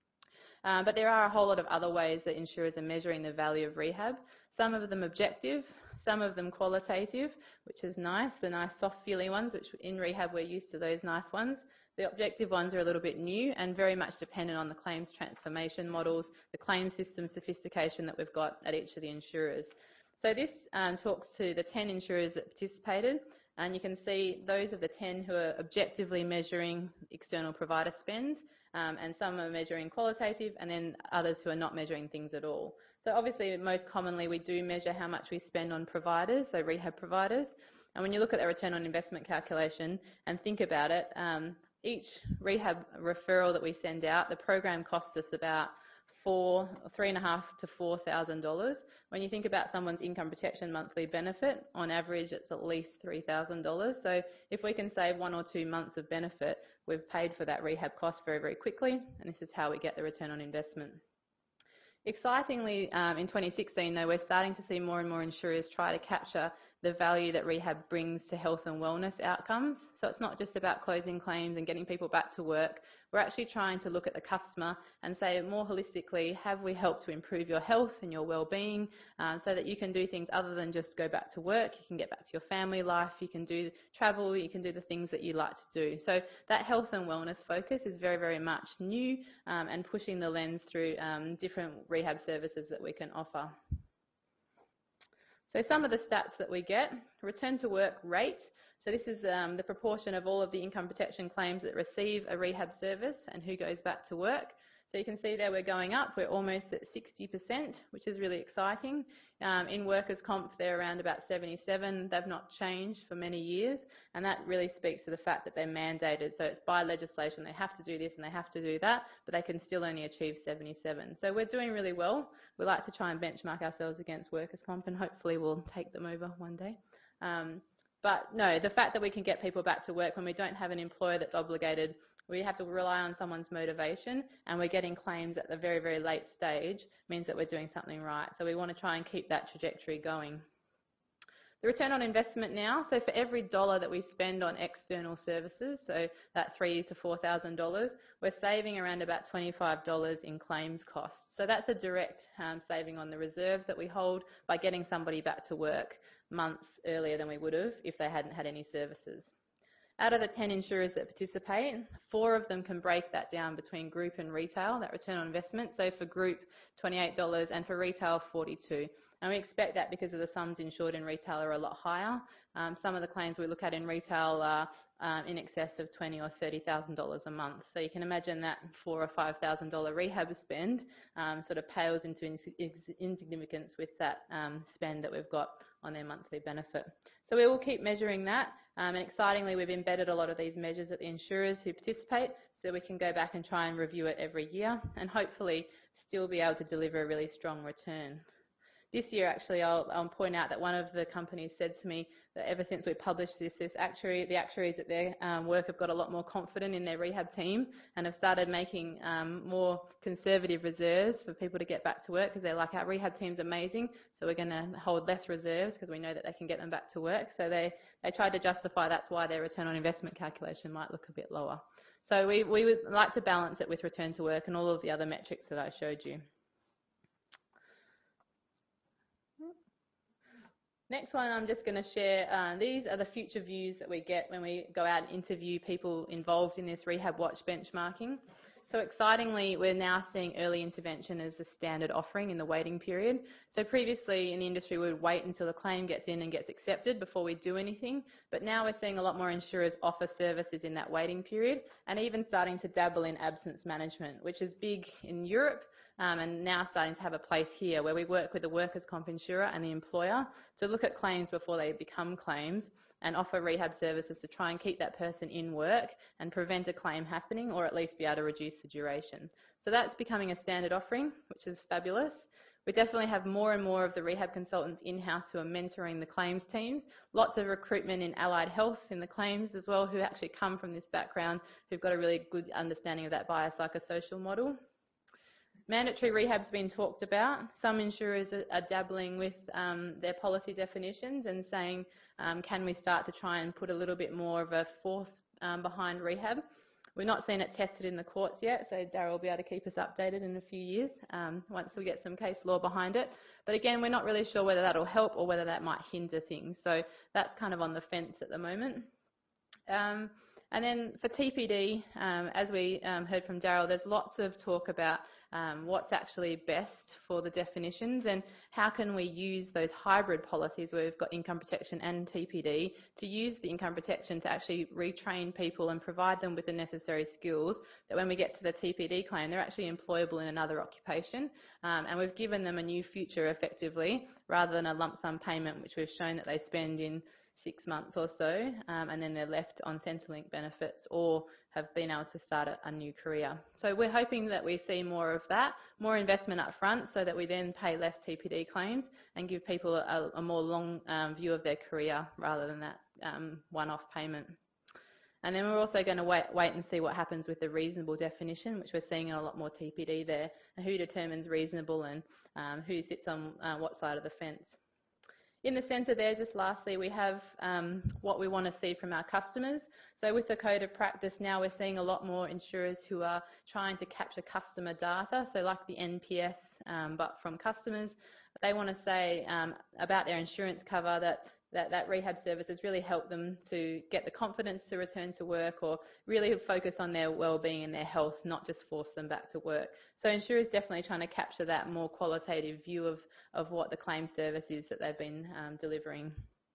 But there are a whole lot of other ways that insurers are measuring the value of rehab. Some of them objective, some of them qualitative, which is nice, the nice soft feeling ones, which in rehab we're used to those nice ones. The objective ones are a little bit new and very much dependent on the claims transformation models, the claims system sophistication that we've got at each of the insurers. So this talks to the 10 insurers that participated, and you can see those of the 10 who are objectively measuring external provider spend, and some are measuring qualitative, and then others who are not measuring things at all. So obviously, most commonly, we do measure how much we spend on providers, so rehab providers. And when you look at the return on investment calculation and think about it, each rehab referral that we send out, the program costs us about $3,500 to $4,000. When you think about someone's income protection monthly benefit, on average, it's at least $3,000. So if we can save 1 or 2 months of benefit, we've paid for that rehab cost very, very quickly, and this is how we get the return on investment. Excitingly, in 2016, though, we're starting to see more and more insurers try to capture the value that rehab brings to health and wellness outcomes. So it's not just about closing claims and getting people back to work. We're actually trying to look at the customer and say more holistically, have we helped to improve your health and your well-being, so that you can do things other than just go back to work. You can get back to your family life, you can do travel, you can do the things that you like to do. So that health and wellness focus is very, very much new, and pushing the lens through different rehab services that we can offer. So some of the stats that we get, return to work rate. So this is the proportion of all of the income protection claims that receive a rehab service and who goes back to work. So you can see there we're going up. We're almost at 60%, which is really exciting. In workers' comp, they're around about 77. They've not changed for many years, and that really speaks to the fact that they're mandated. So it's by legislation. They have to do this and they have to do that, but they can still only achieve 77. So we're doing really well. We like to try and benchmark ourselves against workers' comp, and hopefully we'll take them over one day. But no, the fact that we can get people back to work when we don't have an employer that's obligated, we have to rely on someone's motivation, and we're getting claims at the very, very late stage means that we're doing something right. So we want to try and keep that trajectory going. The return on investment now, so for every dollar that we spend on external services, so that $3,000 to $4,000, we're saving around about $25 in claims costs. So that's a direct saving on the reserve that we hold by getting somebody back to work months earlier than we would have if they hadn't had any services. Out of the 10 insurers that participate, 4 of them can break that down between group and retail, that return on investment. So for group, $28, and for retail, $42. And we expect that because of the sums insured in retail are a lot higher. Some of the claims we look at in retail are in excess of $20,000 or $30,000 a month. So you can imagine that $4,000 or $5,000 rehab spend sort of pales into insignificance with that spend that we've got on their monthly benefit. So we will keep measuring that, and excitingly we've embedded a lot of these measures at the insurers who participate, so we can go back and try and review it every year and hopefully still be able to deliver a really strong return. This year, actually, I'll point out that one of the companies said to me that ever since we published the actuaries at their work have got a lot more confident in their rehab team and have started making more conservative reserves for people to get back to work, because they're like, our rehab team's amazing, so we're going to hold less reserves because we know that they can get them back to work. So they tried to justify that's why their return on investment calculation might look a bit lower. So we would like to balance it with return to work and all of the other metrics that I showed you. Next one, I'm just going to share, these are the future views that we get when we go out and interview people involved in this Rehab Watch benchmarking. So excitingly, we're now seeing early intervention as the standard offering in the waiting period. So previously in the industry, we would wait until the claim gets in and gets accepted before we do anything. But now we're seeing a lot more insurers offer services in that waiting period, and even starting to dabble in absence management, which is big in Europe. And now starting to have a place here where we work with the workers' comp insurer and the employer to look at claims before they become claims and offer rehab services to try and keep that person in work and prevent a claim happening, or at least be able to reduce the duration. So that's becoming a standard offering, which is fabulous. We definitely have more and more of the rehab consultants in-house who are mentoring the claims teams. Lots of recruitment in allied health in the claims as well, who actually come from this background, who've got a really good understanding of that biopsychosocial model. Mandatory rehab's been talked about. Some insurers are dabbling with their policy definitions and saying, can we start to try and put a little bit more of a force behind rehab? We're not seeing it tested in the courts yet, so Darryl will be able to keep us updated in a few years once we get some case law behind it. But again, we're not really sure whether that'll help or whether that might hinder things. So that's kind of on the fence at the moment. And then for TPD, as we heard from Darryl, there's lots of talk about what's actually best for the definitions and how can we use those hybrid policies where we've got income protection and TPD to use the income protection to actually retrain people and provide them with the necessary skills that when we get to the TPD claim, they're actually employable in another occupation. And we've given them a new future effectively rather than a lump sum payment, which we've shown that they spend in 6 months or so, and then they're left on Centrelink benefits or have been able to start a new career. So we're hoping that we see more of that, more investment up front so that we then pay less TPD claims and give people a more long view of their career rather than that one-off payment. And then we're also going to wait and see what happens with the reasonable definition, which we're seeing a lot more TPD there, and who determines reasonable and who sits on what side of the fence. In the centre there, just lastly, we have what we want to see from our customers. So with the code of practice now, we're seeing a lot more insurers who are trying to capture customer data, so like the NPS, but from customers. They want to say about their insurance cover that rehab services really help them to get the confidence to return to work or really focus on their well-being and their health, not just force them back to work. So insurers definitely trying to capture that more qualitative view of what the claim service is that they've been delivering.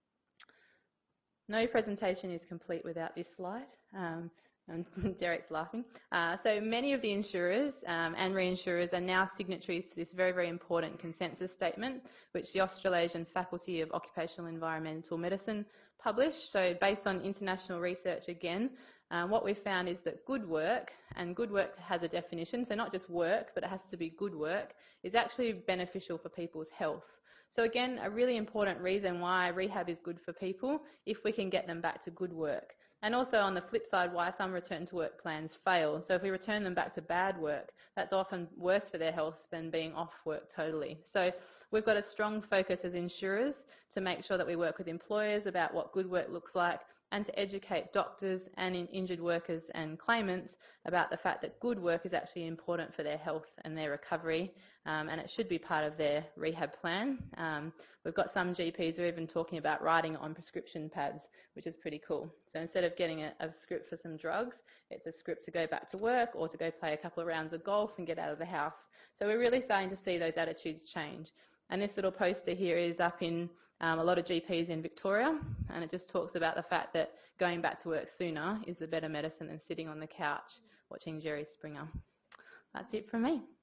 No presentation is complete without this slide. And Derek's laughing. So many of the insurers and reinsurers are now signatories to this very, very important consensus statement, which the Australasian Faculty of Occupational Environmental Medicine published. So based on international research again, what we found is that good work, and good work has a definition, so not just work, but it has to be good work, is actually beneficial for people's health. So again, a really important reason why rehab is good for people if we can get them back to good work. And also on the flip side, why some return to work plans fail. So if we return them back to bad work, that's often worse for their health than being off work totally. So we've got a strong focus as insurers to make sure that we work with employers about what good work looks like and to educate doctors and injured workers and claimants about the fact that good work is actually important for their health and their recovery, and it should be part of their rehab plan. We've got some GPs who are even talking about writing on prescription pads, which is pretty cool. So instead of getting a script for some drugs, it's a script to go back to work or to go play a couple of rounds of golf and get out of the house. So we're really starting to see those attitudes change. And this little poster here is up in a lot of GPs in Victoria, and it just talks about the fact that going back to work sooner is the better medicine than sitting on the couch watching Jerry Springer. That's it from me.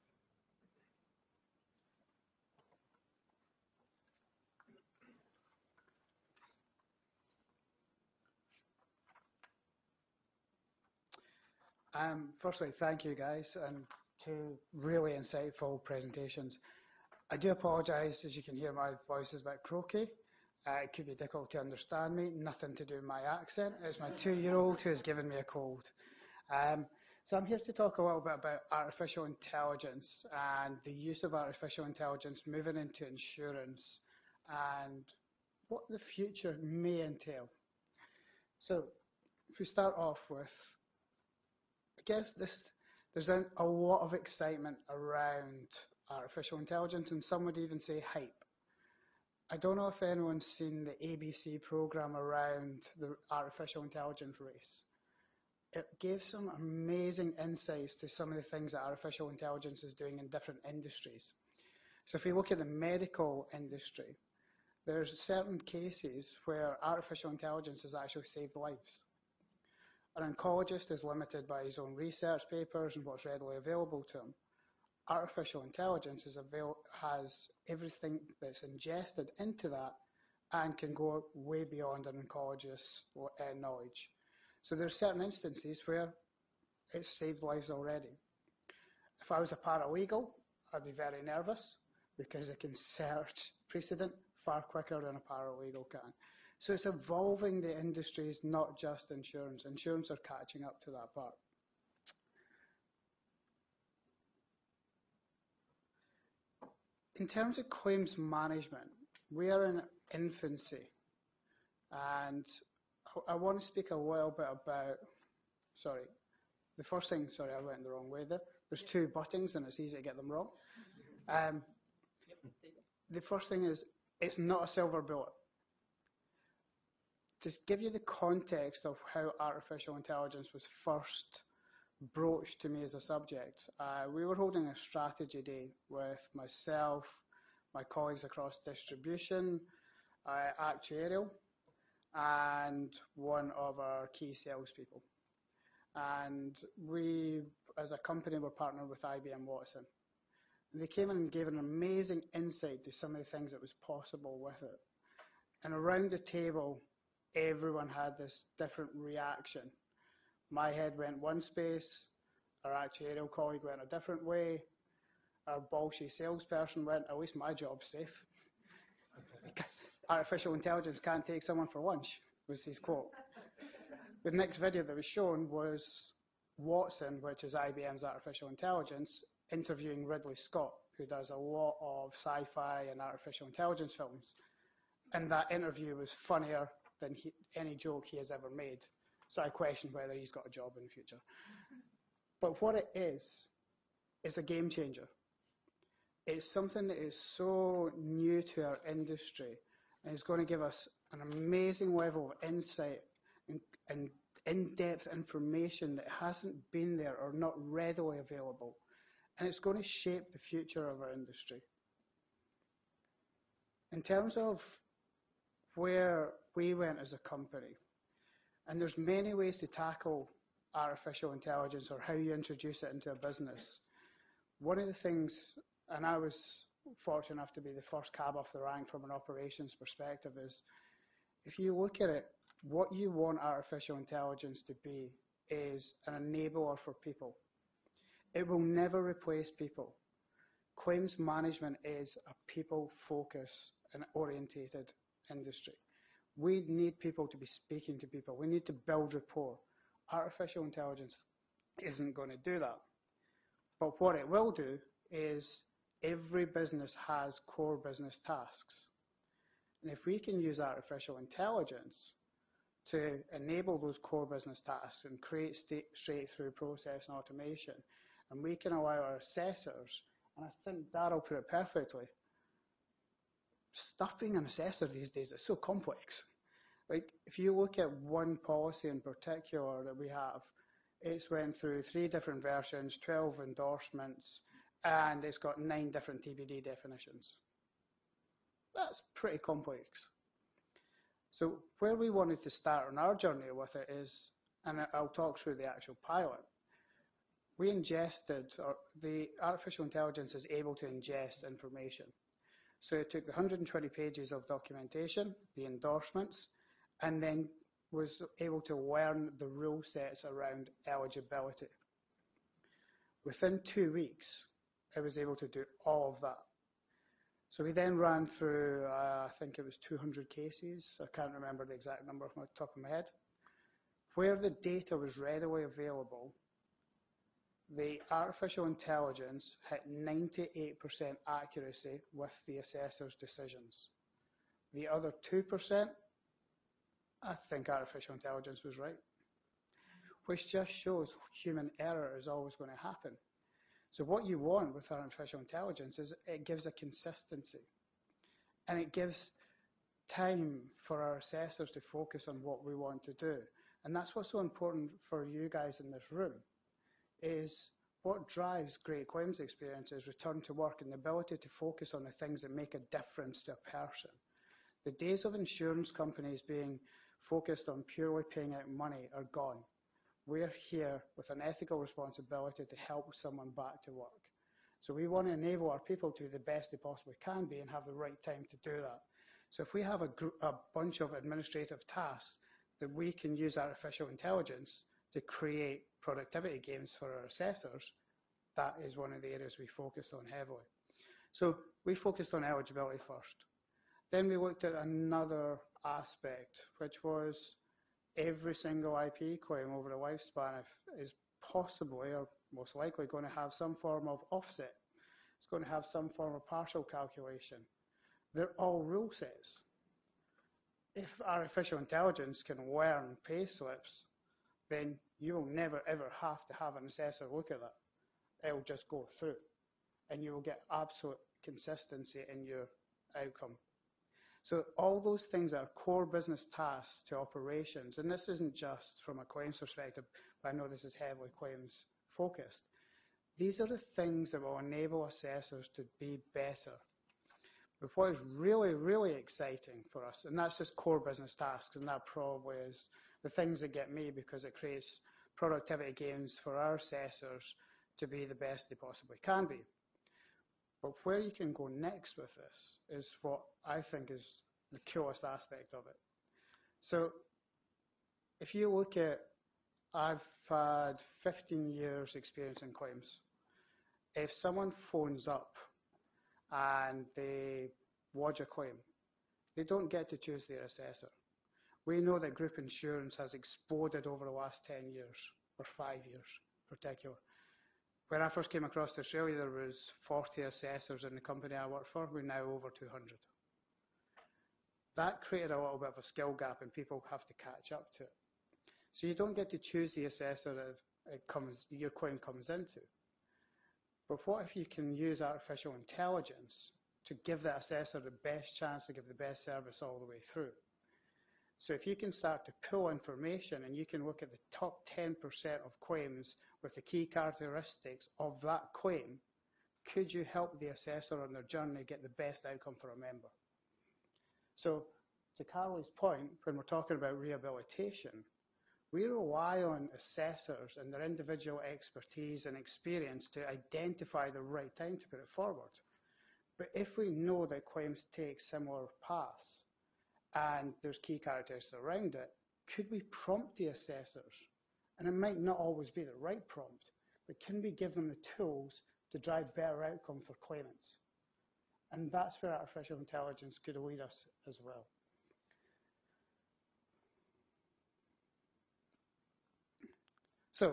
Firstly, thank you guys, and two really insightful presentations. I do apologise, as you can hear my voice is a bit croaky. It could be difficult to understand me, nothing to do with my accent. It's my 2-year-old who has given me a cold. So I'm here to talk a little bit about artificial intelligence and the use of artificial intelligence moving into insurance and what the future may entail. So if we start off with, I guess there's a lot of excitement around artificial intelligence, and some would even say hype. I don't know if anyone's seen the ABC program around the artificial intelligence race. It gave some amazing insights to some of the things that artificial intelligence is doing in different industries. So if you look at the medical industry, there's certain cases where artificial intelligence has actually saved lives. An oncologist is limited by his own research papers and what's readily available to him. Artificial intelligence has everything that's ingested into that and can go way beyond an oncologist's knowledge. So there are certain instances where it's saved lives already. If I was a paralegal, I'd be very nervous because it can search precedent far quicker than a paralegal can. So it's evolving the industries, not just insurance. Insurance are catching up to that part. In terms of claims management, we are in infancy. And I want to speak a little bit about, the first thing, I went the wrong way there. There's two buttons and it's easy to get them wrong. The first thing is, it's not a silver bullet. To give you the context of how artificial intelligence was first broached to me as a subject, we were holding a strategy day with myself, my colleagues across distribution, actuarial, and one of our key salespeople. And we, as a company, were partnered with IBM Watson. And they came in and gave an amazing insight to some of the things that was possible with it. And around the table, everyone had this different reaction. My head went one space, our actuarial colleague went a different way, our bolshy salesperson went, at least my job's safe. Artificial intelligence can't take someone for lunch, was his quote. The next video that was shown was Watson, which is IBM's artificial intelligence, interviewing Ridley Scott, who does a lot of sci-fi and artificial intelligence films. And that interview was funnier than any joke he has ever made. So I question whether he's got a job in the future. But what it is a game changer. It's something that is so new to our industry, and it's going to give us an amazing level of insight and in-depth information that hasn't been there or not readily available. And it's going to shape the future of our industry. In terms of where we went as a company, and there's many ways to tackle artificial intelligence or how you introduce it into a business. One of the things, and I was fortunate enough to be the first cab off the rank from an operations perspective, is if you look at it, what you want artificial intelligence to be is an enabler for people. It will never replace people. Claims management is a people-focused and orientated industry. We need people to be speaking to people. We need to build rapport. Artificial intelligence isn't going to do that. But what it will do is every business has core business tasks. And if we can use artificial intelligence to enable those core business tasks and create straight-through process and automation, and we can allow our assessors, and I think Darryl put it perfectly, stuff being an assessor these days is so complex. Like, if you look at one policy in particular that we have, it's went through 3 different versions, 12 endorsements, and it's got 9 different TBD definitions. That's pretty complex. So where we wanted to start on our journey with it is, and I'll talk through the actual pilot, we ingested, or the artificial intelligence is able to ingest information. So it took the 120 pages of documentation, the endorsements, and then was able to learn the rule sets around eligibility. Within 2 weeks, it was able to do all of that. So we then ran through, I think it was 200 cases. I can't remember the exact number off the top of my head. Where the data was readily available, the artificial intelligence hit 98% accuracy with the assessor's decisions. The other 2%, I think artificial intelligence was right, which just shows human error is always going to happen. So what you want with artificial intelligence is it gives a consistency, and it gives time for our assessors to focus on what we want to do. And that's what's so important for you guys in this room, is what drives great claims experience is return to work and the ability to focus on the things that make a difference to a person. The days of insurance companies being focused on purely paying out money are gone. We're here with an ethical responsibility to help someone back to work. So we want to enable our people to be the best they possibly can be and have the right time to do that. So if we have a bunch of administrative tasks that we can use artificial intelligence to create productivity gains for our assessors, that is one of the areas we focus on heavily. So we focused on eligibility first. Then we looked at another aspect, which was every single IP claim over the lifespan is possibly or most likely going to have some form of offset. It's going to have some form of partial calculation. They're all rule sets. If artificial intelligence can learn pay slips, then you will never ever have to have an assessor look at that. It will just go through, and you will get absolute consistency in your outcome. So all those things are core business tasks to operations, and this isn't just from a claims perspective, but I know this is heavily claims focused. These are the things that will enable assessors to be better. But what is really, really exciting for us, and that's just core business tasks, and that probably is the things that get me because it creates productivity gains for our assessors to be the best they possibly can be. But where you can go next with this is what I think is the coolest aspect of it. So if you look at, I've had 15 years experience in claims. If someone phones up and they lodge a claim, they don't get to choose their assessor. We know that group insurance has exploded over the last 10 years, or 5 years in particular. When I first came across Australia, there was 40 assessors in the company I worked for. We're now over 200. That created a little bit of a skill gap, and people have to catch up to it. So you don't get to choose the assessor that your claim comes into. But what if you can use artificial intelligence to give that assessor the best chance to give the best service all the way through? So if you can start to pull information and you can look at the top 10% of claims with the key characteristics of that claim, could you help the assessor on their journey get the best outcome for a member? So to Carly's point, when we're talking about rehabilitation, we rely on assessors and their individual expertise and experience to identify the right time to put it forward. But if we know that claims take similar paths, and there's key characteristics around it, could we prompt the assessors? And it might not always be the right prompt, but can we give them the tools to drive better outcome for claimants? And that's where artificial intelligence could lead us as well. So,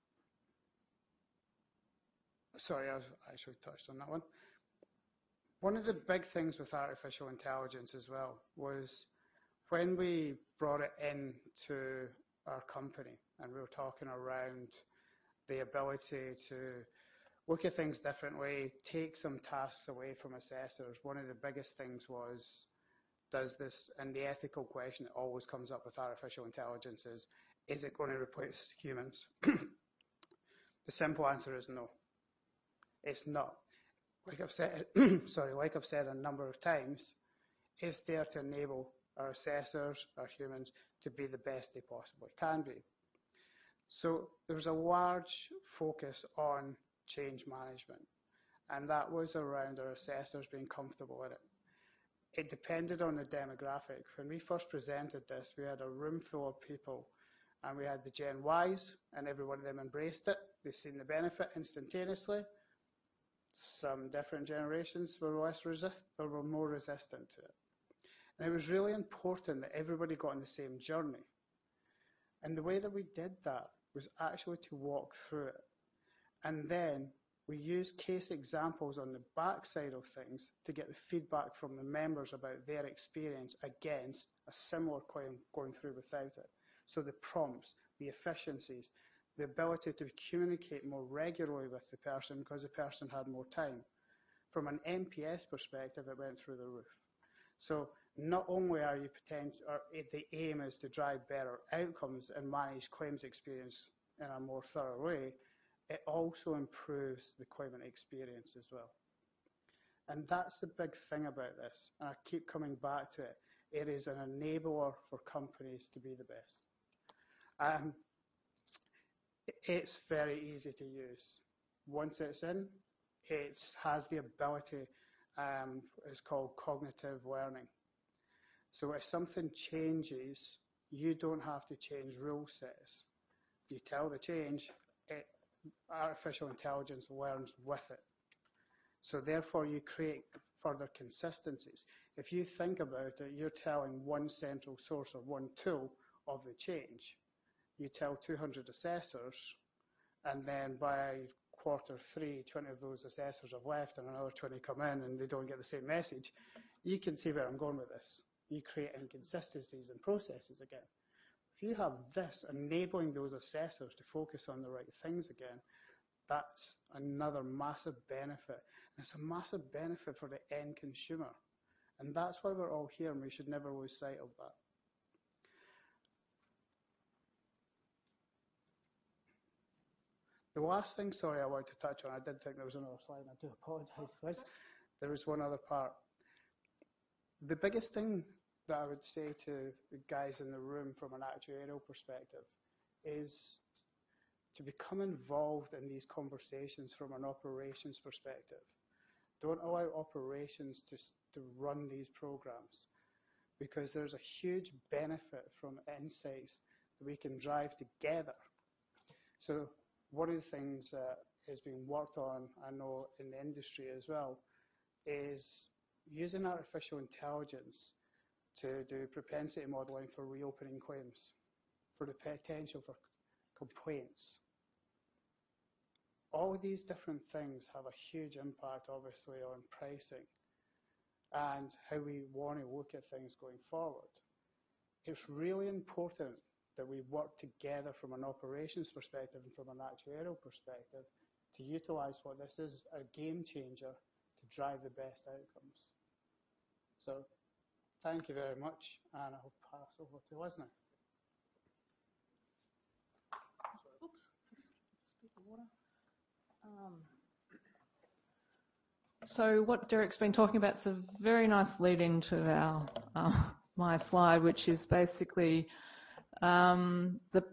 sorry, I actually touched on that one. One of the big things with artificial intelligence as well was when we brought it into our company and we were talking around the ability to look at things differently, take some tasks away from assessors, one of the biggest things was, does this, and the ethical question that always comes up with artificial intelligence is it going to replace humans? The simple answer is no. It's not. Like I've said, like I've said a number of times, it's there to enable our assessors, our humans, to be the best they possibly can be. So there was a large focus on change management, and that was around our assessors being comfortable with it. It depended on the demographic. When we first presented this, we had a room full of people, and we had the Gen Ys, and every one of them embraced it. They've seen the benefit instantaneously. Some different generations were more resistant to it. And it was really important that everybody got on the same journey. And the way that we did that was actually to walk through it. And then we used case examples on the back side of things to get the feedback from the members about their experience against a similar claim going through without it. So the prompts, the efficiencies, the ability to communicate more regularly with the person because the person had more time. From an NPS perspective, it went through the roof. So not only are you the aim is to drive better outcomes and manage claims experience in a more thorough way, it also improves the claimant experience as well. And that's the big thing about this, and I keep coming back to it. It is an enabler for companies to be the best. It's very easy to use. Once it's in, it has the ability, it's called cognitive learning. So if something changes, you don't have to change rule sets. You tell the change, artificial intelligence learns with it. So therefore you create further consistencies. If you think about it, you're telling one central source or one tool of the change. You tell 200 assessors, and then by quarter 3, 20 of those assessors have left and another 20 come in and they don't get the same message. You can see where I'm going with this. You create inconsistencies in processes again. If you have this enabling those assessors to focus on the right things again, that's another massive benefit. And it's a massive benefit for the end consumer. And that's why we're all here, and we should never lose sight of that. The last thing, sorry, I wanted to touch on, I did think there was another slide, and I do apologise for this. There was one other part. The biggest thing that I would say to the guys in the room from an actuarial perspective is to become involved in these conversations from an operations perspective. Don't allow operations to run these programs, because there's a huge benefit from insights that we can drive together. So one of the things that is being worked on, I know in the industry as well, is using artificial intelligence to do propensity modelling for reopening claims, for the potential for complaints. All of these different things have a huge impact, obviously, on pricing and how we want to look at things going forward. It's really important that we work together from an operations perspective and from an actuarial perspective to utilise what this is, a game changer to drive the best outcomes. So thank you very much, and I'll pass over to Leslie. So what Derek's been talking about is a very nice lead into our my slide, which is basically the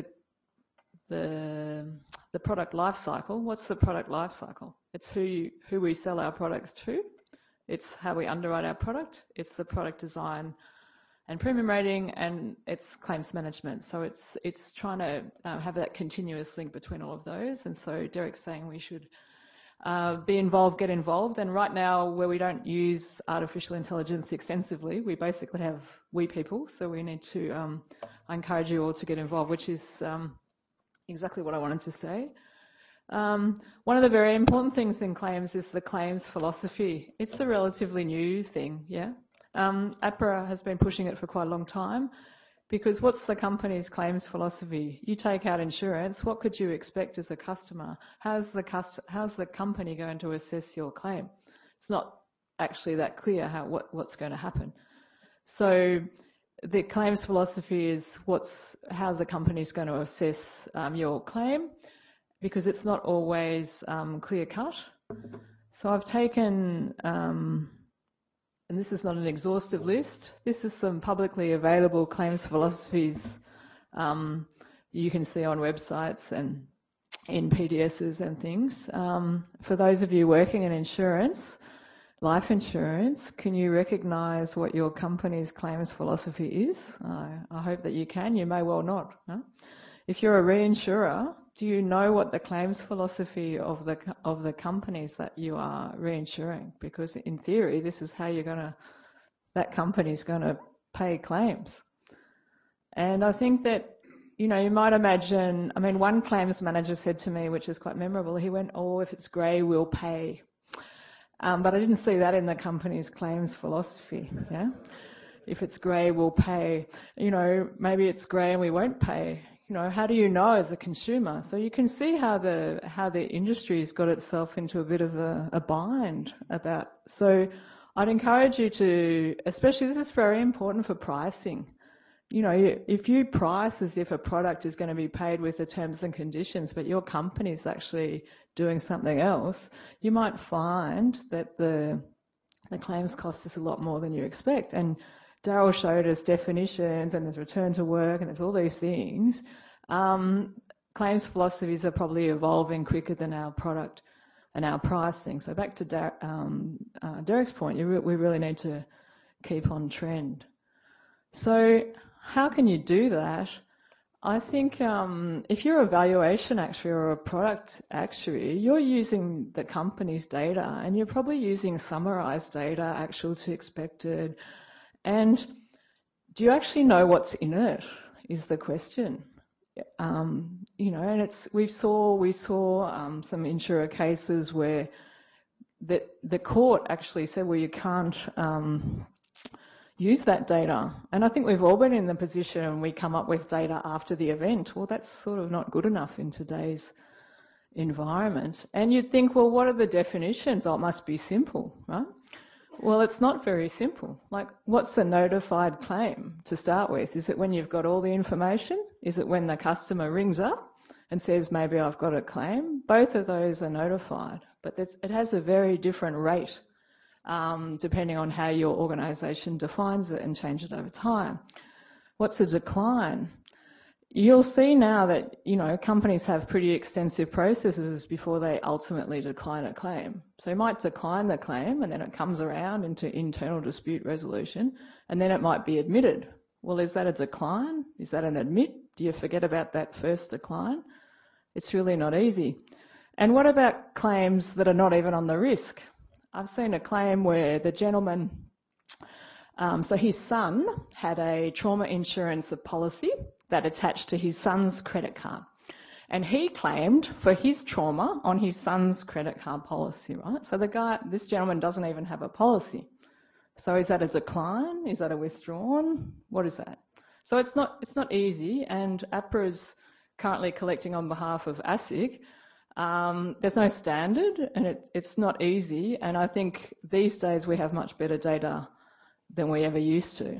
product life cycle. What's the product life cycle? It's who we sell our products to. It's how we underwrite our product. It's the product design and premium rating, and it's claims management. So it's trying to have that continuous link between all of those. And so Derek's saying we should be involved, get involved. And right now, where we don't use artificial intelligence extensively, we basically have we people. So we need to, I encourage you all to get involved, which is exactly what I wanted to say. One of the very important things in claims is the claims philosophy. It's a relatively new thing, yeah. APRA has been pushing it for quite a long time, because what's the company's claims philosophy? You take out insurance, what could you expect as a customer? How's the company going to assess your claim? It's not actually that clear what's going to happen. So the claims philosophy is how the company's going to assess your claim, because it's not always clear cut. So I've taken, and this is not an exhaustive list, this is some publicly available claims philosophies you can see on websites and in PDSs and things. For those of you working in insurance, life insurance, can you recognise what your company's claims philosophy is? I hope that you can. You may well not. Huh? If you're a reinsurer, do you know what the claims philosophy of the companies that you are reinsuring? Because in theory, this is how that company's going to pay claims. And I think that, you might imagine, one claims manager said to me, which is quite memorable, he went, "Oh, if it's grey, we'll pay." But I didn't see that in the company's claims philosophy, yeah? If it's grey, we'll pay. Maybe it's grey and we won't pay. How do you know as a consumer? So you can see how the industry's got itself into a bit of a bind about. So I'd encourage you to, especially this is very important for pricing. You know, if you price as if a product is going to be paid with the terms and conditions, but your company's actually doing something else, you might find that the claims cost is a lot more than you expect. And Daryl showed us definitions, and there's return to work, and there's all these things. Claims philosophies are probably evolving quicker than our product and our pricing. So back to Derek's point, we really need to keep on trend. So how can you do that? I think if you're a valuation actuary or a product actuary, you're using the company's data, and you're probably using summarised data, actual to expected. And do you actually know what's in it, is the question. You know, and we saw some insurer cases where the court actually said, well, you can't use that data. And I think we've all been in the position and we come up with data after the event. Well, that's sort of not good enough in today's environment. And you'd think, well, what are the definitions? Oh, it must be simple, right? Well, it's not very simple. Like, what's a notified claim to start with? Is it when you've got all the information? Is it when the customer rings up and says, maybe I've got a claim? Both of those are notified, but it has a very different rate depending on how your organisation defines it and change it over time. What's a decline? You'll see now that, you know, companies have pretty extensive processes before they ultimately decline a claim. So you might decline the claim and then it comes around into internal dispute resolution, and then it might be admitted. Well, is that a decline? Is that an admit? Do you forget about that first decline? It's really not easy. And what about claims that are not even on the risk? I've seen a claim where the gentleman, so his son had a trauma insurance policy that attached to his son's credit card. And he claimed for his trauma on his son's credit card policy, right? So this gentleman doesn't even have a policy. So is that a decline? Is that a withdrawn? What is that? So it's not easy, and APRA is currently collecting on behalf of ASIC. There's no standard, and it's not easy, and I think these days we have much better data than we ever used to.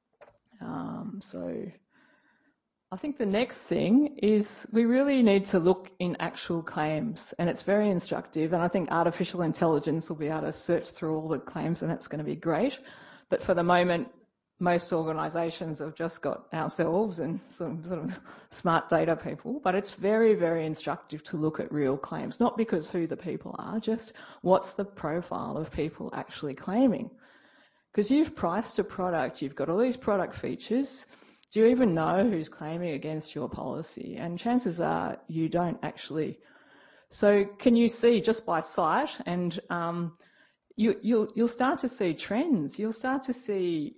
So I think the next thing is we really need to look in actual claims, and it's very instructive, and I think artificial intelligence will be able to search through all the claims, and that's going to be great. But for the moment, most organisations have just got ourselves and some sort of smart data people, but it's very, very instructive to look at real claims, not because who the people are, just what's the profile of people actually claiming. Because you've priced a product, you've got all these product features, do you even know who's claiming against your policy? And chances are you don't actually. So can you see just by sight, and you'll start to see trends. You'll start to see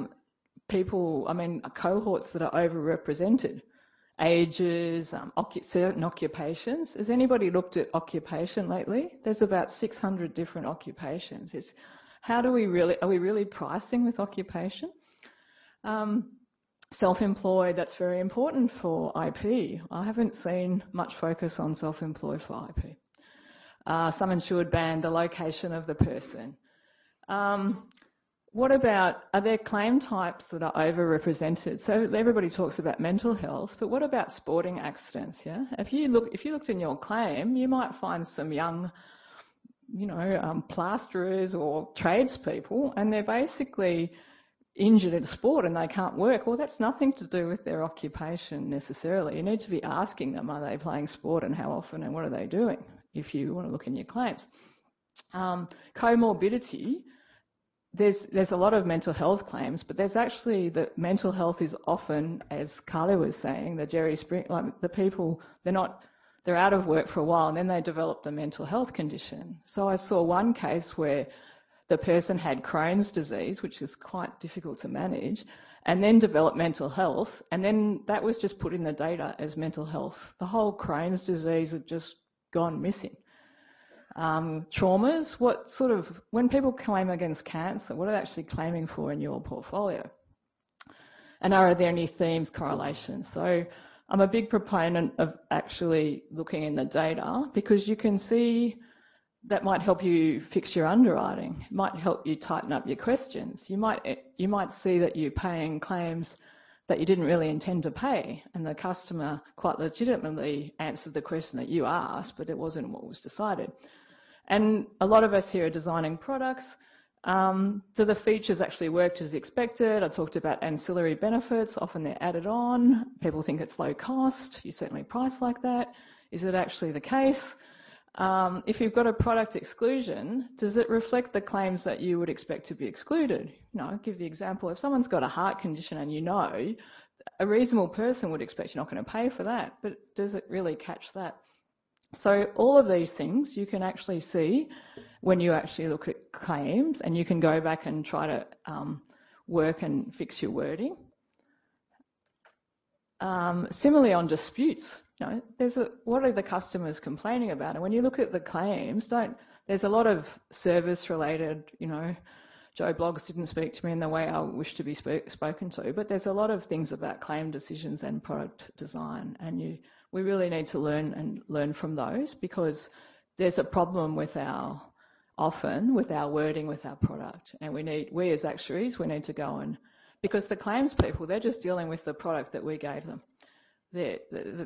cohorts that are overrepresented, ages, certain occupations. Has anybody looked at occupation lately? There's about 600 different occupations. Are we really pricing with occupation? Self-employed, that's very important for IP. I haven't seen much focus on self-employed for IP. Sum insured band, the location of the person. What about, are there claim types that are overrepresented? So everybody talks about mental health, but what about sporting accidents? Yeah, if you looked in your claim, you might find some young, plasterers or tradespeople, and they're basically injured in sport and they can't work. Well, that's nothing to do with their occupation necessarily. You need to be asking them, are they playing sport and how often and what are they doing, if you want to look in your claims. Comorbidity, there's a lot of mental health claims, but there's actually the mental health is often, as Carly was saying, the Jerry Spring, like the people, they're out of work for a while and then they developed a mental health condition. So I saw one case where the person had Crohn's disease, which is quite difficult to manage, and then developed mental health, and then that was just put in the data as mental health. The whole Crohn's disease had just gone missing. Traumas, when people claim against cancer, what are they actually claiming for in your portfolio? And are there any themes, correlations? So I'm a big proponent of actually looking in the data, because you can see that might help you fix your underwriting. It might help you tighten up your questions. You might see that you're paying claims that you didn't really intend to pay, and the customer quite legitimately answered the question that you asked, but it wasn't what was decided. And a lot of us here are designing products. Do the features actually work as expected? I talked about ancillary benefits. Often they're added on. People think it's low cost. You certainly price like that. Is it actually the case? If you've got a product exclusion, does it reflect the claims that you would expect to be excluded? I'll give the example. If someone's got a heart condition and a reasonable person would expect you're not going to pay for that, but does it really catch that? So all of these things you can actually see when you actually look at claims, and you can go back and try to work and fix your wording. Similarly on disputes, what are the customers complaining about? And when you look at the claims, there's a lot of service-related, Joe Bloggs didn't speak to me in the way I wish to be spoken to, but there's a lot of things about claim decisions and product design, and we really need to learn from those, because there's a problem often with our wording, with our product, and we as actuaries, we need to go and, because the claims people, they're just dealing with the product that we gave them. They're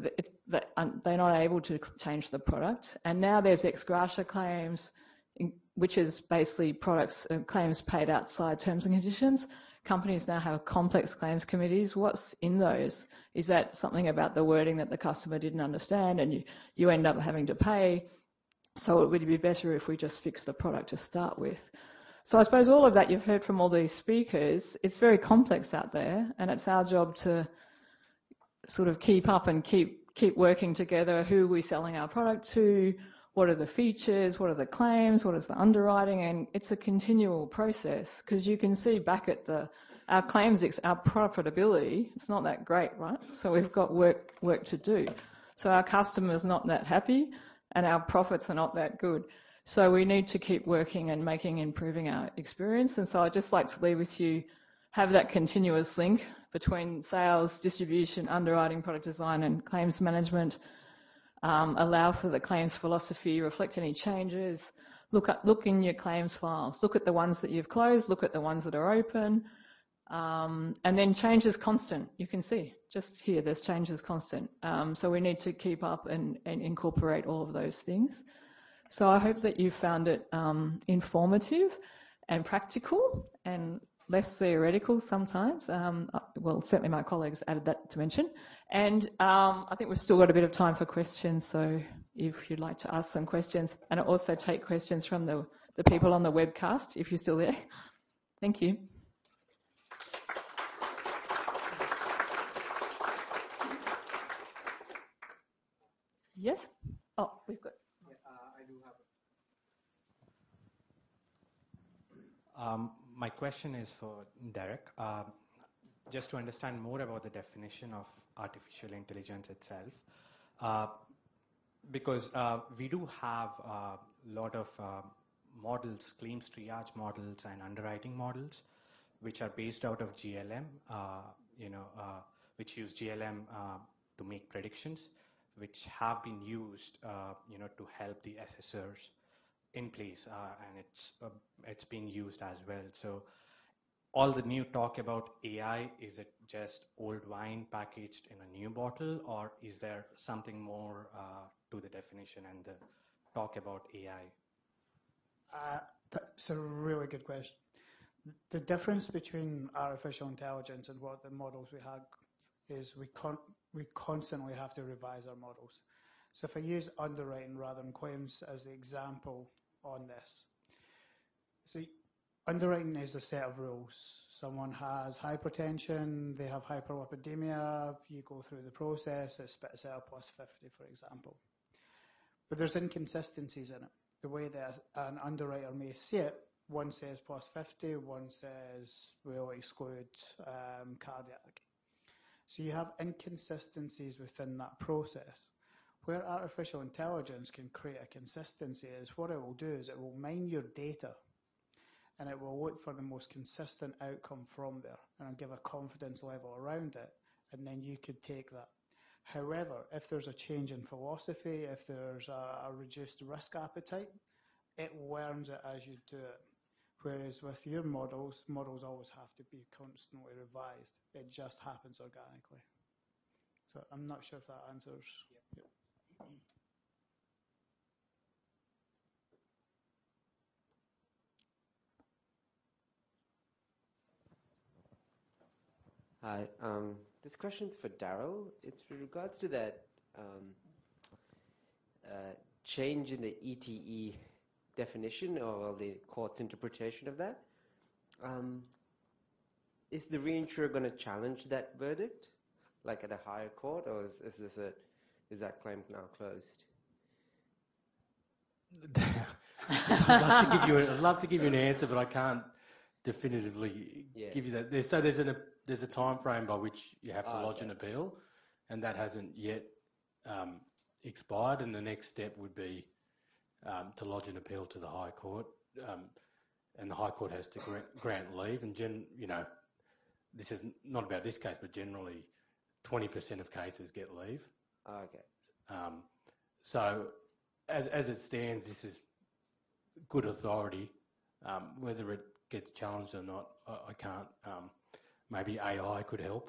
not able to change the product, and now there's ex gratia claims, which is basically claims paid outside terms and conditions. Companies now have complex claims committees. What's in those? Is that something about the wording that the customer didn't understand, and you end up having to pay? So it would be better if we just fix the product to start with. So I suppose all of that you've heard from all these speakers. It's very complex out there, and it's our job to sort of keep up and keep working together. Who are we selling our product to? What are the features? What are the claims? What is the underwriting? And it's a continual process, because you can see back at our claims, our profitability, it's not that great, right? So we've got work to do. So our customers are not that happy, and our profits are not that good. So we need to keep working and improving our experience. And so I'd just like to leave with you, have that continuous link between sales, distribution, underwriting, product design and claims management. Allow for the claims philosophy, reflect any changes, look in your claims files, look at the ones that you've closed, look at the ones that are open, and then change is constant. You can see, just here, there's changes constant. So we need to keep up and incorporate all of those things. So I hope that you found it informative and practical and less theoretical sometimes. Well, certainly my colleagues added that dimension. And I think we've still got a bit of time for questions, so if you'd like to ask some questions, and I'll also take questions from the people on the webcast, if you're still there. Thank you. Yes? Oh, we've got... I do have my question is for Derek. Just to understand more about the definition of artificial intelligence itself, because we do have a lot of models, claims triage models and underwriting models, which are based out of GLM, which use GLM to make predictions, which have been used, to help the assessors in place, and it's being used as well. So all the new talk about AI, is it just old wine packaged in a new bottle, or is there something more to the definition and the talk about AI? That's a really good question. The difference between artificial intelligence and what the models we have is we constantly have to revise our models. So if I use underwriting rather than claims as the example on this. So underwriting is a set of rules. Someone has hypertension, they have hyperlipidemia, you go through the process, it spits out plus 50, for example. But there's inconsistencies in it. The way that an underwriter may see it, one says plus 50, one says we'll exclude cardiac. So you have inconsistencies within that process. Where artificial intelligence can create a consistency is what it will do is it will mine your data and it will look for the most consistent outcome from there and give a confidence level around it, and then you could take that. However, if there's a change in philosophy, if there's a reduced risk appetite, it learns it as you do it. Whereas with your models, models always have to be constantly revised. It just happens organically. So I'm not sure if that answers. Yep. Hi. This question's for Daryl. It's with regards to that change in the ETE definition or the court's interpretation of that. Is the reinsurer going to challenge that verdict, like at a higher court, or is that claim now closed? I'd love to give you an answer, but I can't definitively give you that. There's a time frame by which you have to lodge an appeal, and that hasn't yet expired. And the next step would be to lodge an appeal to the High Court, and the High Court has to grant leave. And this is not about this case, but generally 20% of cases get leave. So as it stands, this is good authority. Whether it gets challenged or not, I can't. Maybe AI could help.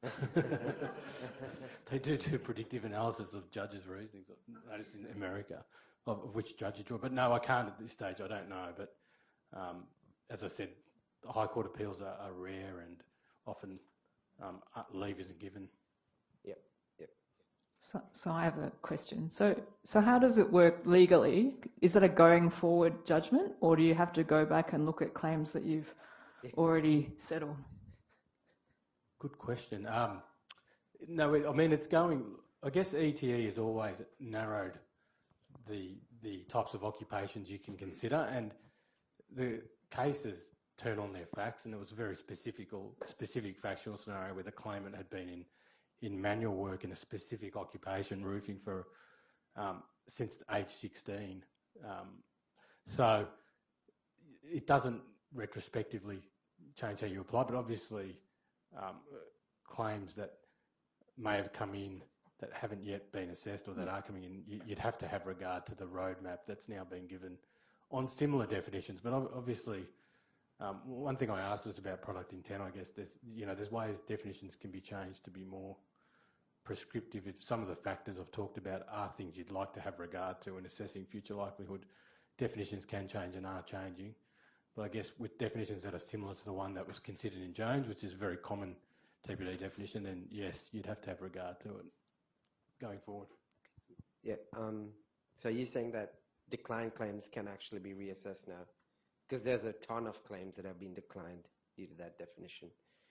They do predictive analysis of judges' reasonings, I've noticed in America, of which judge you draw. But no, I can't at this stage. I don't know. But as I said, the High Court appeals are rare, and often leave isn't given. Yep. So I have a question. So how does it work legally? Is it a going forward judgment, or do you have to go back and look at claims that you've already settled? Good question. No, I mean, it's going. I guess ETE has always narrowed the types of occupations you can consider, and the cases turn on their facts, and it was a very specific factual scenario where the claimant had been in manual work in a specific occupation, roofing, for since age 16. So it doesn't retrospectively change how you apply, but obviously claims that may have come in that haven't yet been assessed or that are coming in, you'd have to have regard to the roadmap that's now been given on similar definitions. But obviously, one thing I asked was about product intent. I guess there's ways definitions can be changed to be more prescriptive. If some of the factors I've talked about are things you'd like to have regard to in assessing future likelihood, definitions can change and are changing. But I guess with definitions that are similar to the one that was considered in Jones, which is a very common TPD definition, then yes, you'd have to have regard to it going forward. Yeah. So you're saying that declined claims can actually be reassessed now? Because there's a ton of claims that have been declined due to that definition.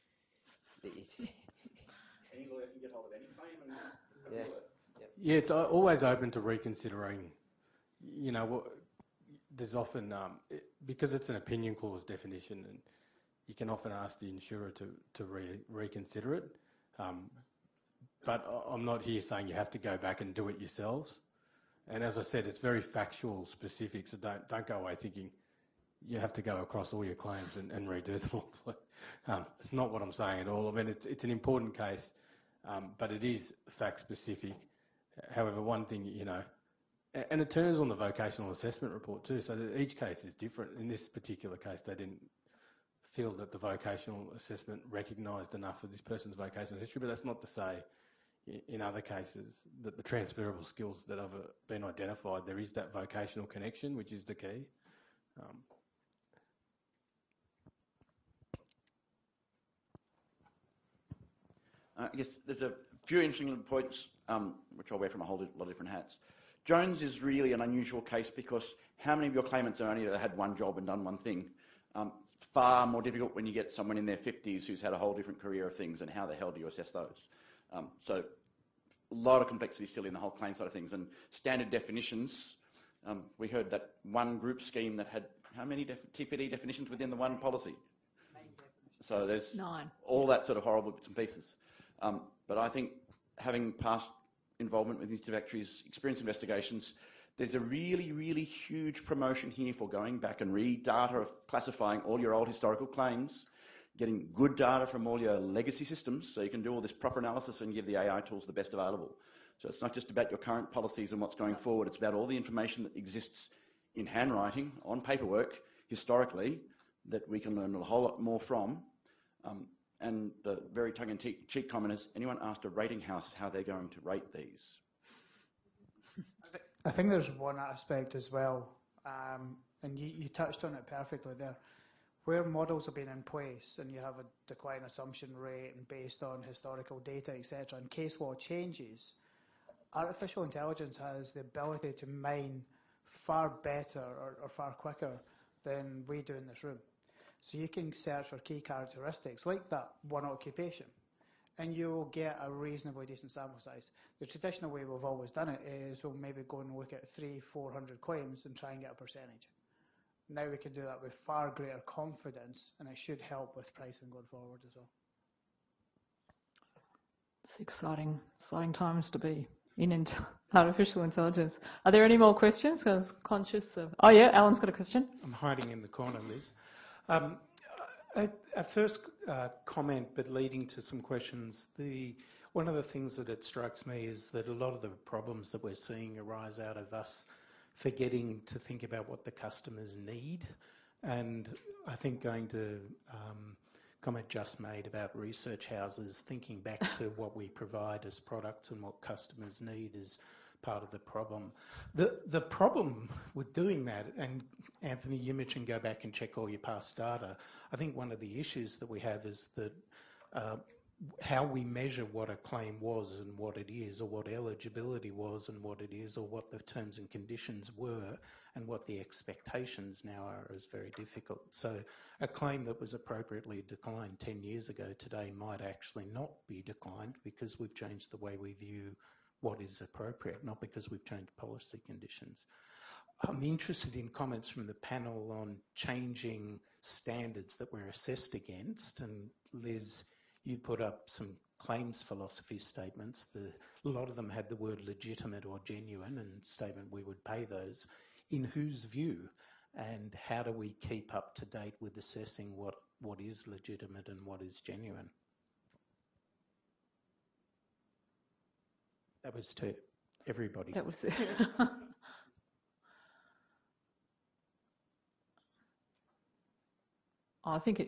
Any lawyer can get hold of any claim and Yeah. do it. Yeah, it's always open to reconsidering. There's often, because it's an opinion clause definition, and you can often ask the insurer to reconsider it. But I'm not here saying you have to go back and do it yourselves. And as I said, it's very factual specific, so don't go away thinking you have to go across all your claims and redo them all. It's not what I'm saying at all. I mean, it's an important case, but it is fact specific. However, one thing, and it turns on the vocational assessment report too, so that each case is different. In this particular case, they didn't feel that the vocational assessment recognised enough of this person's vocational history, but that's not to say in other cases that the transferable skills that have been identified, there is that vocational connection, which is the key. I guess there's a few interesting points, which I'll wear from a whole lot of different hats. Jones is really an unusual case because how many of your claimants are only had one job and done one thing? Far more difficult when you get someone in their 50s who's had a whole different career of things, and how the hell do you assess those? So a lot of complexity still in the whole claim side of things. And standard definitions, we heard that one group scheme that had how many TPD definitions within the one policy? 9 definitions. So there's 9. all that sort of horrible bits and pieces. But I think having past involvement with Institute of Actuaries experience investigations, there's a really, really huge promotion here for going back and read data of classifying all your old historical claims, getting good data from all your legacy systems so you can do all this proper analysis and give the AI tools the best available. So it's not just about your current policies and what's going forward, it's about all the information that exists in handwriting, on paperwork, historically, that we can learn a whole lot more from. And the very tongue-in-cheek comment is, anyone asked a rating house how they're going to rate these? I think there's one aspect as well, and you touched on it perfectly there. Where models have been in place and you have a decline assumption rate and based on historical data, etc., and case law changes, artificial intelligence has the ability to mine far better or far quicker than we do in this room. So you can search for key characteristics like that one occupation, and you'll get a reasonably decent sample size. The traditional way we've always done it is we'll maybe go and look at 300-400 claims and try and get a percentage. Now we can do that with far greater confidence, and it should help with pricing going forward as well. It's exciting times to be in artificial intelligence. Are there any more questions? I was conscious of... Oh, yeah, Alan's got a question. I'm hiding in the corner, Liz. A first comment, but leading to some questions. One of the things that it strikes me is that a lot of the problems that we're seeing arise out of us forgetting to think about what the customers need. And I think going to comment just made about research houses, thinking back to what we provide as products and what customers need is part of the problem. The problem with doing that, and Anthony, you mentioned go back and check all your past data. I think one of the issues that we have is that how we measure what a claim was and what it is, or what eligibility was and what it is, or what the terms and conditions were and what the expectations now are is very difficult. So a claim that was appropriately declined 10 years ago today might actually not be declined because we've changed the way we view what is appropriate, not because we've changed policy conditions. I'm interested in comments from the panel on changing standards that we're assessed against. And Liz, you put up some claims philosophy statements. A lot of them had the word legitimate or genuine, and statement we would pay those. In whose view? And how do we keep up to date with assessing what is legitimate and what is genuine? That was to everybody. That was I think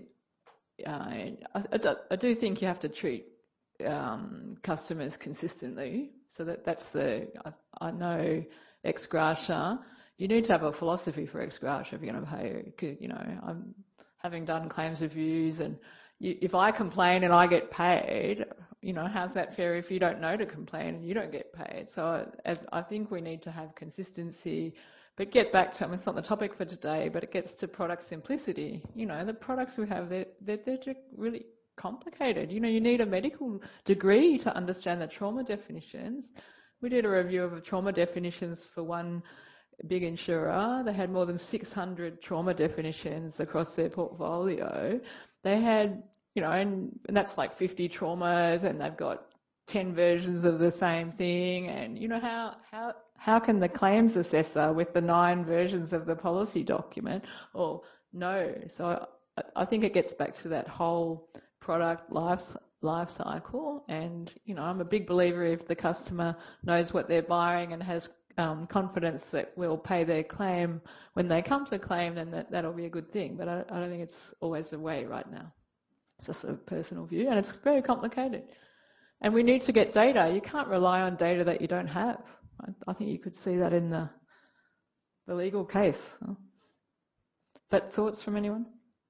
I do think you have to treat customers consistently. So that's I know ex gratia. You need to have a philosophy for ex gratia if you're going to pay. You know, I'm having done claims reviews, and if I complain and I get paid, you know, how's that fair if you don't know to complain and you don't get paid? So I think we need to have consistency. But get back to, I mean, it's not the topic for today, but it gets to product simplicity. You know, the products we have, they're really complicated. You know, you need a medical degree to understand the trauma definitions. We did a review of trauma definitions for one big insurer. They had more than 600 trauma definitions across their portfolio. They had, you know, and that's like 50 traumas, and they've got 10 versions of the same thing. And, you know, how can the claims assessor with the 9 versions of the policy document or no? So I think it gets back to that whole product life cycle. And, you know, I'm a big believer if the customer knows what they're buying and has confidence that we'll pay their claim when they come to claim, then that'll be a good thing. But I don't think it's always the way right now. It's just a personal view, and it's very complicated. And we need to get data. You can't rely on data that you don't have. I think you could see that in the legal case. But thoughts from anyone?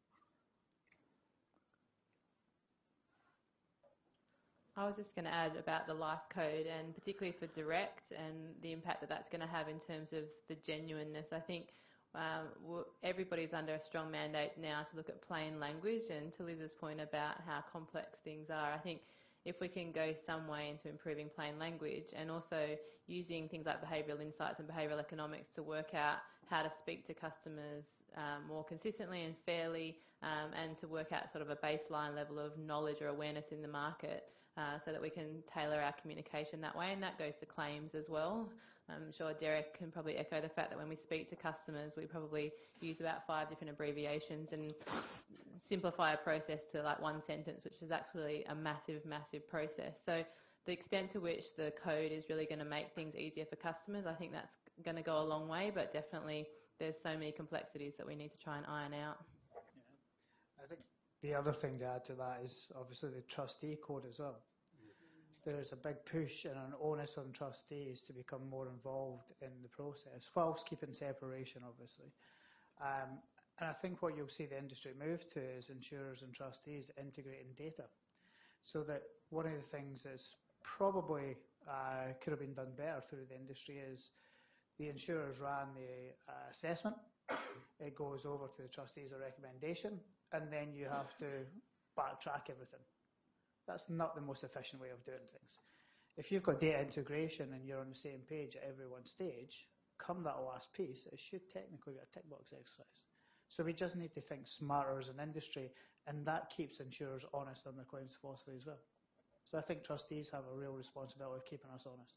I was just going to add about the life code, and particularly for direct and the impact that that's going to have in terms of the genuineness. I think everybody's under a strong mandate now to look at plain language, and to Liz's point about how complex things are, I think if we can go some way into improving plain language and also using things like behavioural insights and behavioural economics to work out how to speak to customers more consistently and fairly, and to work out sort of a baseline level of knowledge or awareness in the market, so that we can tailor our communication that way. And that goes to claims as well. I'm sure Derek can probably echo the fact that when we speak to customers, we probably use about 5 different abbreviations and simplify a process to like 1 sentence, which is actually a massive, massive process. So the extent to which the code is really going to make things easier for customers, I think that's going to go a long way, but definitely there's so many complexities that we need to try and iron out. I think the other thing to add to that is obviously the trustee code as well. There's a big push and an onus on trustees to become more involved in the process, whilst keeping separation, obviously. And I think what you'll see the industry move to is insurers and trustees integrating data. So that one of the things that's probably could have been done better through the industry is the insurers ran the assessment, it goes over to the trustees a recommendation, and then you have to backtrack everything. That's not the most efficient way of doing things. If you've got data integration and you're on the same page at every one stage, come that last piece, it should technically be a tick box exercise. So we just need to think smarter as an industry, and that keeps insurers honest on their claims philosophy as well. So I think trustees have a real responsibility of keeping us honest.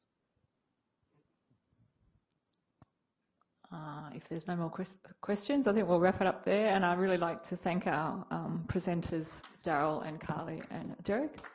If there's no more questions, I think we'll wrap it up there. And I'd really like to thank our presenters, Daryl and Carly and Derek.